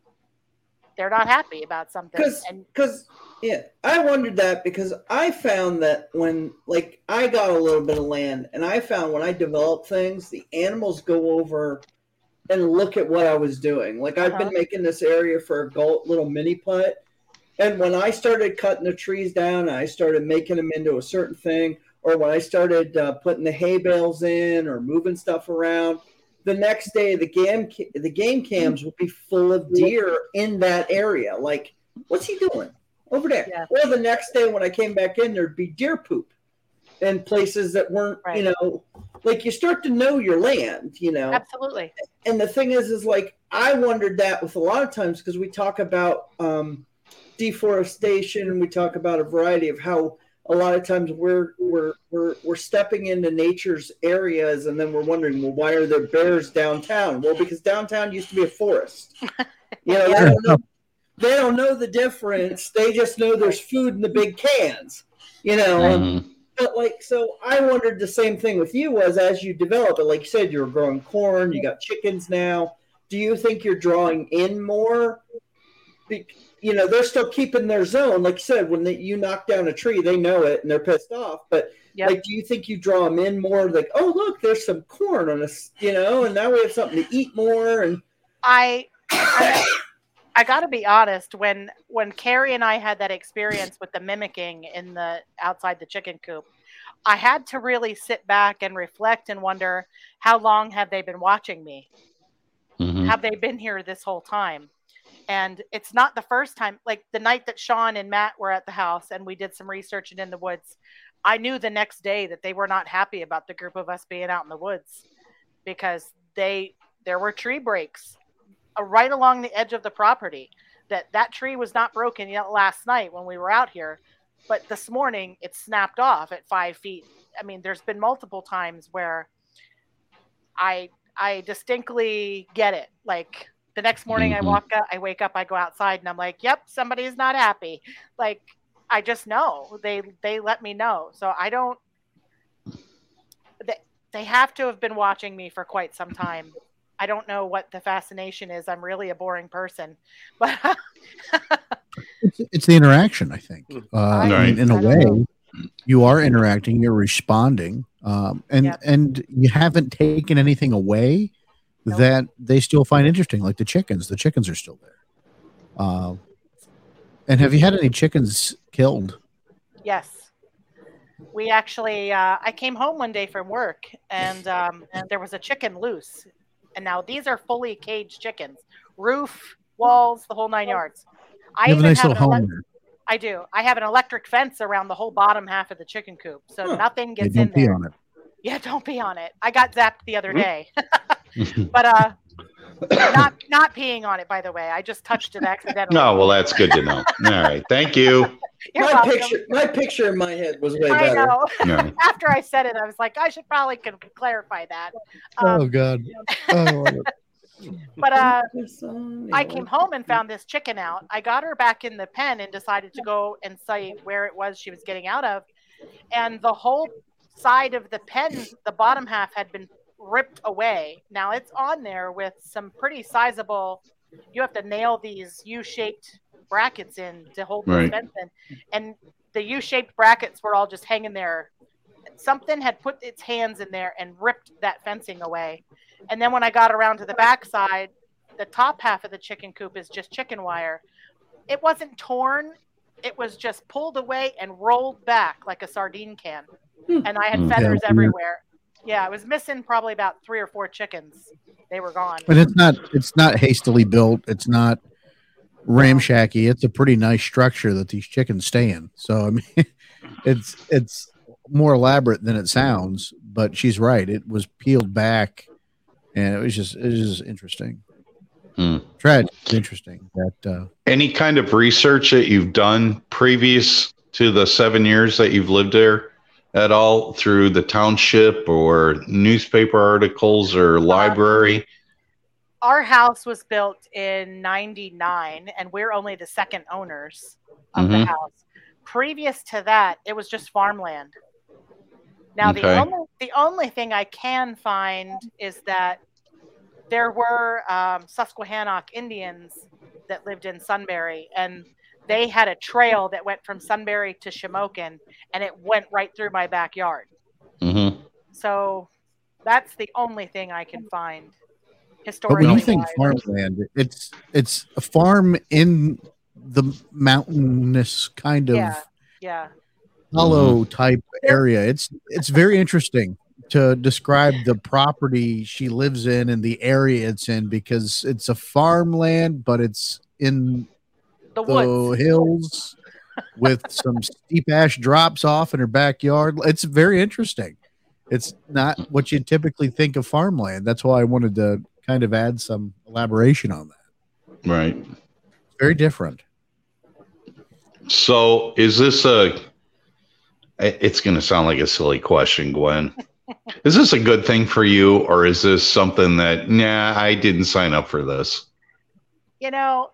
they're not happy about something. Because, and because, yeah, I wondered that because I found that when, like, I got a little bit of land, and I found when I develop things, the animals go over and look at what I was doing. Like, I've Uh-huh. been making this area for a goat, little mini putt, and when I started cutting the trees down, I started making them into a certain thing, or when I started uh, putting the hay bales in or moving stuff around, the next day the game the game cams would be full of deer in that area. Like, what's he doing over there? Yeah. Well, the next day when I came back in, there'd be deer poop in places that weren't, Right. you know, like you start to know your land, you know. absolutely. And the thing is, is like I wondered that with a lot of times because we talk about um, deforestation and we talk about a variety of how a lot of times we're we're we're we're stepping into nature's areas, and then we're wondering, well, why are there bears downtown? Well, because downtown used to be a forest. You know, they don't know, they don't know the difference. They just know there's food in the big cans. You know, Mhm. but like, so I wondered the same thing with you was as you develop it. Like you said, you're growing corn, you got chickens now. Do you think you're drawing in more? Be, you know, they're still keeping their zone. Like you said, when they, you knock down a tree, they know it and they're pissed off. But Yep. like, do you think you draw them in more? Like, oh, look, there's some corn on us, you know, and now we have something to eat more. And I, I, I got to be honest. When when Carrie and I had that experience with the mimicking in the outside the chicken coop, I had to really sit back and reflect and wonder, how long have they been watching me? Mhm. Have they been here this whole time? And it's not the first time. Like the night that Sean and Matt were at the house and we did some researching in the woods, I knew the next day that they were not happy about the group of us being out in the woods because they there were tree breaks uh, right along the edge of the property. That that tree was not broken yet last night when we were out here, but this morning it snapped off at five feet. I mean, there's been multiple times where I I distinctly get it. Like the next morning, Mhm. I walk up, I wake up, I go outside, and I'm like, "Yep, somebody's not happy." Like I just know they they let me know. So I don't. They they have to have been watching me for quite some time. I don't know what the fascination is. I'm really a boring person, but It's, it's the interaction, I think. Uh, I Right. mean, in a I don't know. way, you are interacting, you're responding, um, and Yep. and you haven't taken anything away Nope. that they still find interesting, like the chickens. The chickens are still there. Uh, and have you had any chickens killed? Yes. We actually, uh, I came home one day from work and, um, and there was a chicken loose. And now these are fully caged chickens, roof, walls, the whole nine yards. I You have a even nice have little an home ele- there. I do. I have an electric fence around the whole bottom half of the chicken coop. So Huh. nothing You gets don't in pee there. on it. Yeah, don't pee on it. I got zapped the other Mhm. day. But uh, not not peeing on it, by the way. I just touched it accidentally. Oh, well, that's good to know. All right. Thank you. You're my welcome. picture, my picture in my head was way I better. know. No. After I said it, I was like, I should probably con- clarify that. Um, Oh God! Oh, I love it. But uh, Son, I you came know. home and found this chicken out. I got her back in the pen and decided to go and see where it was she was getting out of. And the whole side of the pen, the bottom half had been ripped away. Now it's on there with some pretty sizable. You have to nail these U-shaped brackets in to hold Right. the fence in, and the U-shaped brackets were all just hanging there. Something had put its hands in there and ripped that fencing away. And then when I got around to the back side, the top half of the chicken coop is just chicken wire. It wasn't torn. It was just pulled away and rolled back like a sardine can. And I had Hmm. feathers Yeah. everywhere. Yeah, it was missing probably about three or four chickens. They were gone. And it's not it's not hastily built. It's not ramshacky. It's a pretty nice structure that these chickens stay in. So I mean, it's it's more elaborate than it sounds. But she's right. It was peeled back, and it was just it was just interesting. Hmm. Tragic, interesting. That uh, Any kind of research that you've done previous to the seven years that you've lived there at all through the township or newspaper articles or library? Our house was built in ninety-nine, and we're only the second owners of the Mhm. house. Previous to that, it was just farmland. Now, the Okay. only the only thing I can find is that there were um, Susquehannock Indians that lived in Sunbury, and they had a trail that went from Sunbury to Shamokin, and it went right through my backyard. Mm-hmm. So that's the only thing I can find but historically. when you think wise. farmland, it's it's a farm in the mountainous kind of Yeah, yeah. hollow type area. It's it's very interesting to describe the property she lives in and the area it's in, because it's a farmland, but it's in The the woods. hills with some steep ash drops off in her backyard. It's very interesting. It's not what you typically think of farmland. That's why I wanted to kind of add some elaboration on that. Right. Very different. So is this a, it's going to sound like a silly question, Gwen. Is this a good thing for you, or is this something that, nah, I didn't sign up for this? You know,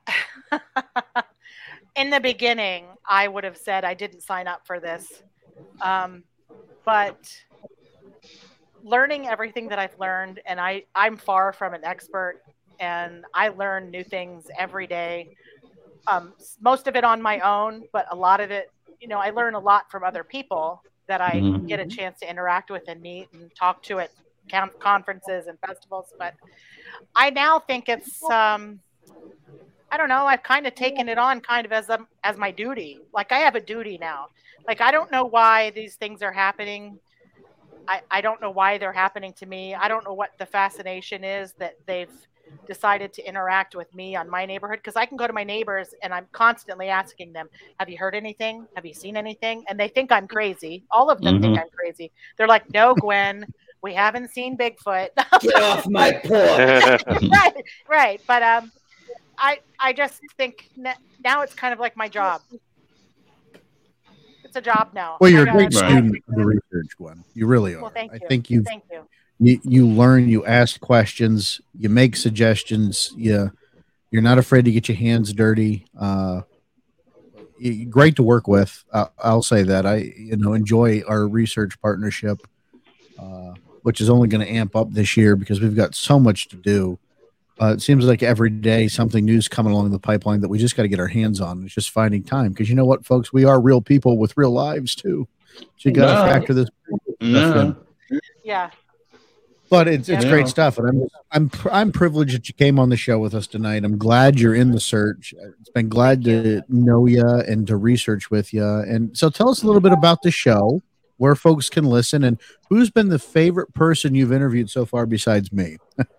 in the beginning, I would have said I didn't sign up for this. Um, but learning everything that I've learned, and I, I'm far from an expert, and I learn new things every day. Um, most of it on my own, but a lot of it, you know, I learn a lot from other people that I Mhm. get a chance to interact with and meet and talk to at con- conferences and festivals. But I now think it's, um, I don't know, I've kind of taken it on kind of as a, as my duty. Like I have a duty now. Like I don't know why these things are happening. I, I don't know why they're happening to me. I don't know what the fascination is that they've decided to interact with me on my neighborhood, because I can go to my neighbors and I'm constantly asking them, have you heard anything? Have you seen anything? And they think I'm crazy. All of them think Mhm. I'm crazy. They're like, no, Gwen, we haven't seen Bigfoot. Get off my porch. right, right. But um, I I just think n- now it's kind of like my job. It's a job now. Well, you're I a great gotta- student of the research, Gwen. You really are. Well, thank I you. think you've Thank you. you, you learn, you ask questions, you make suggestions, you, you're not afraid to get your hands dirty. Uh, you, great to work with. Uh, I'll say that. I, you know, enjoy our research partnership, uh, which is only going to amp up this year because we've got so much to do. Uh, it seems like every day something new's coming along the pipeline that we just got to get our hands on. It's just finding time, because you know what, folks, we are real people with real lives too. So you got to No. factor this stuff No. in. Yeah. But it's it's Yeah. great stuff, and I'm I'm pr- I'm privileged that you came on the show with us tonight. I'm glad you're in the search. It's been glad to know you and to research with you. And so, tell us a little bit about the show, where folks can listen, and who's been the favorite person you've interviewed so far besides me.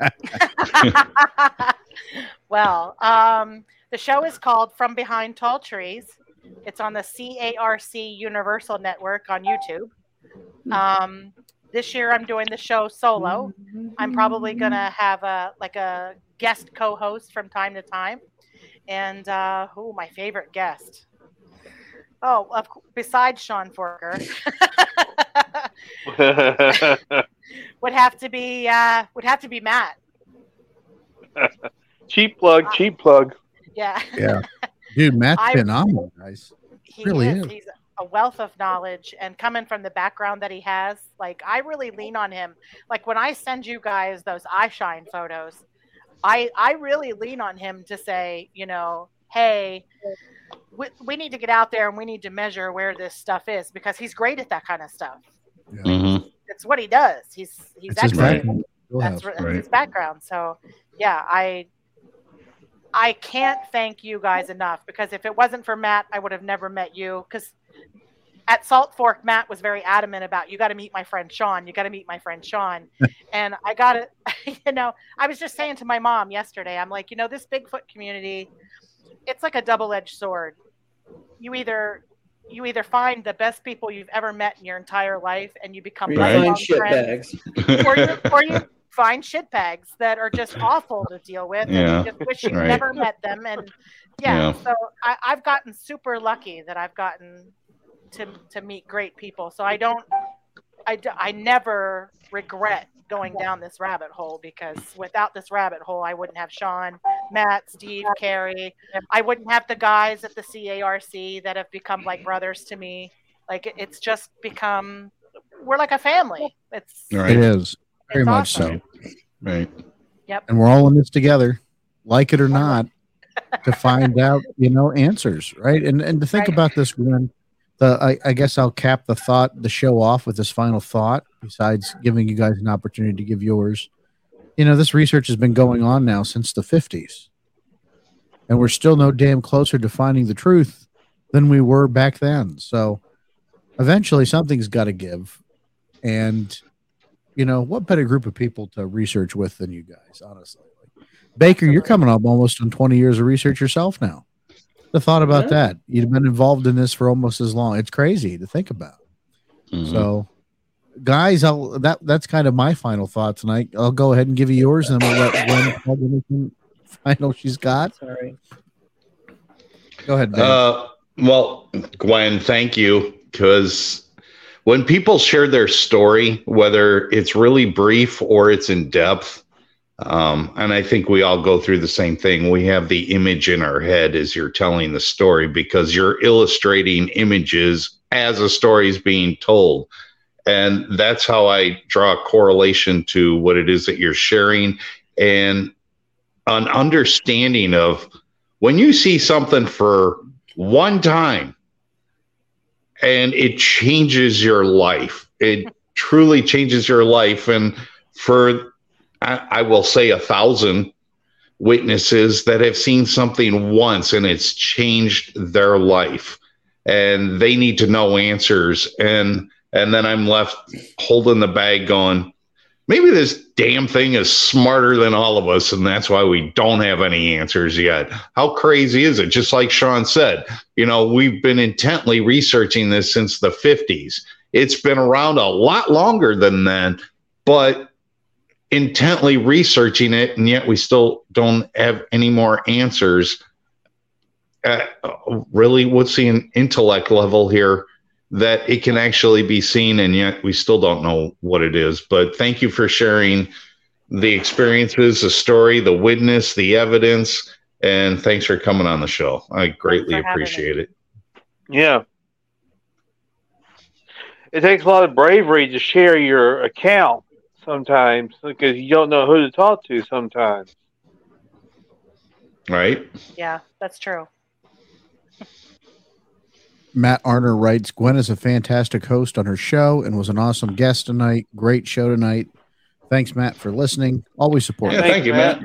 Well, um, the show is called From Behind Tall Trees. It's on the C A R C Universal Network on YouTube. Um, this year I'm doing the show solo. I'm probably gonna have a like a guest co-host from time to time. And uh, who my favorite guest? Oh, of, cou- besides Sean Forker, would have to be uh, would have to be Matt. Cheap plug, cheap plug. Yeah. Yeah, dude, Matt's I- phenomenal, guys. He Really is. is. He's a wealth of knowledge, and coming from the background that he has, like I really lean on him. Like when I send you guys those eye shine photos, I I really lean on him to say, you know, hey, we, we need to get out there and we need to measure where this stuff is, because he's great at that kind of stuff. Yeah. Mm-hmm. It's what he does. He's he's It's his excellent. background. That's, Right. that's his background. So yeah, I I can't thank you guys enough, because if it wasn't for Matt, I would have never met you. Because at Salt Fork, Matt was very adamant about, you got to meet my friend Sean. You got to meet my friend Sean. And I got it. You know, I was just saying to my mom yesterday, I'm like, you know, this Bigfoot community, it's like a double-edged sword. You either you either find the best people you've ever met in your entire life, and you become You lifelong find shit friends, bags. or you, or you find shitbags that are just awful to deal with, Yeah, and you just wish you right. never met them. And yeah, Yeah. so I, I've gotten super lucky that I've gotten to to meet great people. So I don't, I, d- I never regret going down this rabbit hole, because without this rabbit hole, I wouldn't have Sean, Matt, Steve, Carrie. I wouldn't have the guys at the C A R C that have become like brothers to me. Like it- it's just become, we're like a family. It's Right. It is very It's much awesome. so. Right. Yep. And we're all in this together, like it or not, to find out, you know, answers, right? And and to think Right. about this, Glenn, the I, I guess I'll cap the thought, the show off with this final thought, besides giving you guys an opportunity to give yours. You know, this research has been going on now since the fifties. And we're still no damn closer to finding the truth than we were back then. So eventually something's got to give. And you know, what better group of people to research with than you guys, honestly. Like, Baker, you're coming up almost on twenty years of research yourself now. The thought about Yeah. that. You've been involved in this for almost as long. It's crazy to think about. Mhm. So, guys, I'll that that's kind of my final thought tonight. I'll go ahead and give you yours, and we'll let Gwen plug anything final she's got. Sorry. Go ahead, Dan. Uh, well, Gwen, thank you. Because when people share their story, whether it's really brief or it's in depth, um, and I think we all go through the same thing, we have the image in our head as you're telling the story, because you're illustrating images as a story is being told. And that's how I draw a correlation to what it is that you're sharing, and an understanding of when you see something for one time and it changes your life, it truly changes your life. And for, I, I will say, a thousand witnesses that have seen something once and it's changed their life, and they need to know answers. And and then I'm left holding the bag going, maybe this damn thing is smarter than all of us, and that's why we don't have any answers yet. How crazy is it? Just like Sean said, you know, we've been intently researching this since the fifties. It's been around a lot longer than that, but intently researching it, and yet we still don't have any more answers. Uh, really, what's the intellect level here that it can actually be seen, and yet we still don't know what it is? But thank you for sharing the experiences, the story, the witness, the evidence, and thanks for coming on the show. I greatly Thanks for having appreciate it. Yeah. It takes a lot of bravery to share your account sometimes, because you don't know who to talk to sometimes. Right? Yeah, that's true. Matt Arner writes, Gwen is a fantastic host on her show and was an awesome guest tonight. Great show tonight. Thanks, Matt, for listening. Always support. Yeah, me. thank you, Matt.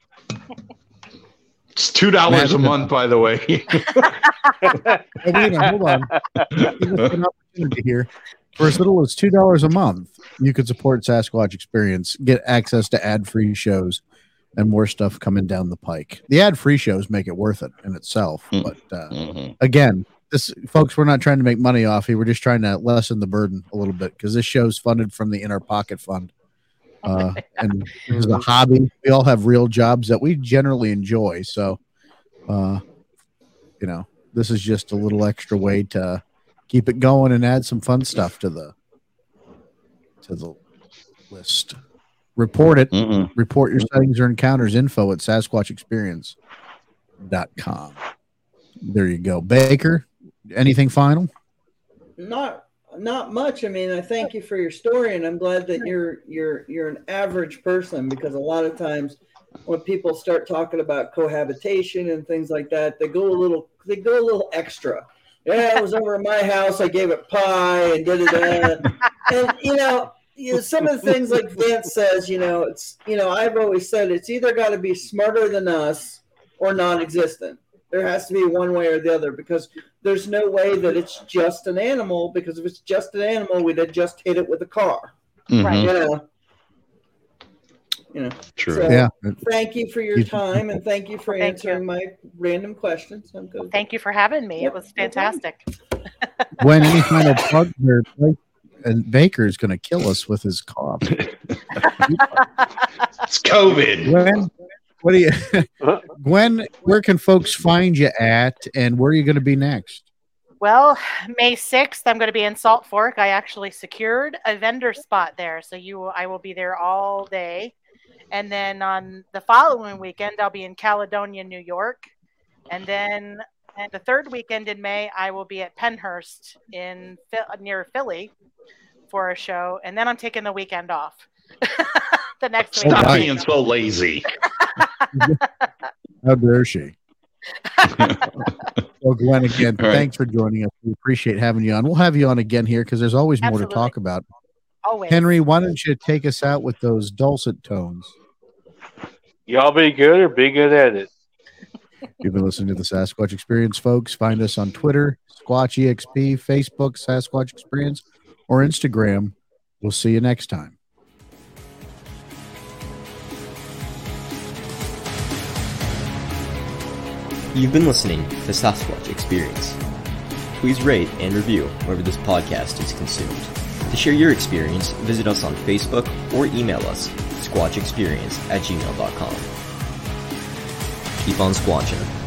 It's two dollars a month, by the way. Hey, wait a minute, hold on. Give us an opportunity here. For as little as two dollars a month, you could support Sasquatch Experience, get access to ad-free shows, and more stuff coming down the pike. The ad-free shows make it worth it in itself. But uh, Mhm. again, this folks, we're not trying to make money off here. We're just trying to lessen the burden a little bit, because this show's funded from the In Our Pocket Fund. Uh, and this is a hobby. We all have real jobs that we generally enjoy. So, uh, you know, this is just a little extra way to keep it going and add some fun stuff to the to the list. Report it. Mhm. Report your sightings or encounters. Info at sasquatch experience dot com. There you go. Baker, anything final? not not much. I mean, I thank you for your story, and I'm glad that you're you're you're an average person, because a lot of times when people start talking about cohabitation and things like that, they go a little they go a little extra. Yeah, I was over at my house. I gave it pie and da da da. And you know, you know, some of the things like Vance says, you know, it's you know, I've always said it's either got to be smarter than us or non-existent. There has to be one way or the other, because there's no way that it's just an animal, because if it's just an animal, we'd have just hit it with a car. Mm-hmm. Right. You know. You know. True. So Yeah. thank you for your time, and thank you for Thank answering you. my random questions. I'm good. Thank you for having me. It was fantastic. When any final plug there, and Baker's going to kill us with his cough. It's COVID. Gwen, what do you, Gwen? Where can folks find you at, and where are you going to be next? Well, May sixth, I'm going to be in Salt Fork. I actually secured a vendor spot there, so you, I will be there all day. And then on the following weekend, I'll be in Caledonia, New York. And then the third weekend in May, I will be at Pennhurst in near Philly for a show. And then I'm taking the weekend off. The next week. Stop being so lazy. How dare she? Well, Glenn, again, All right. thanks for joining us. We appreciate having you on. We'll have you on again here, because there's always more Absolutely. to talk about. Always. Henry, why don't you take us out with those dulcet tones? Y'all be good or be good at it. You've been listening to the Sasquatch Experience, folks. Find us on Twitter, Squatch E X P, Facebook, Sasquatch Experience, or Instagram. We'll see you next time. You've been listening to the Sasquatch Experience. Please rate and review wherever this podcast is consumed. To share your experience, visit us on Facebook or email us, squatchexperience at gmail dot com. Keep on squatching.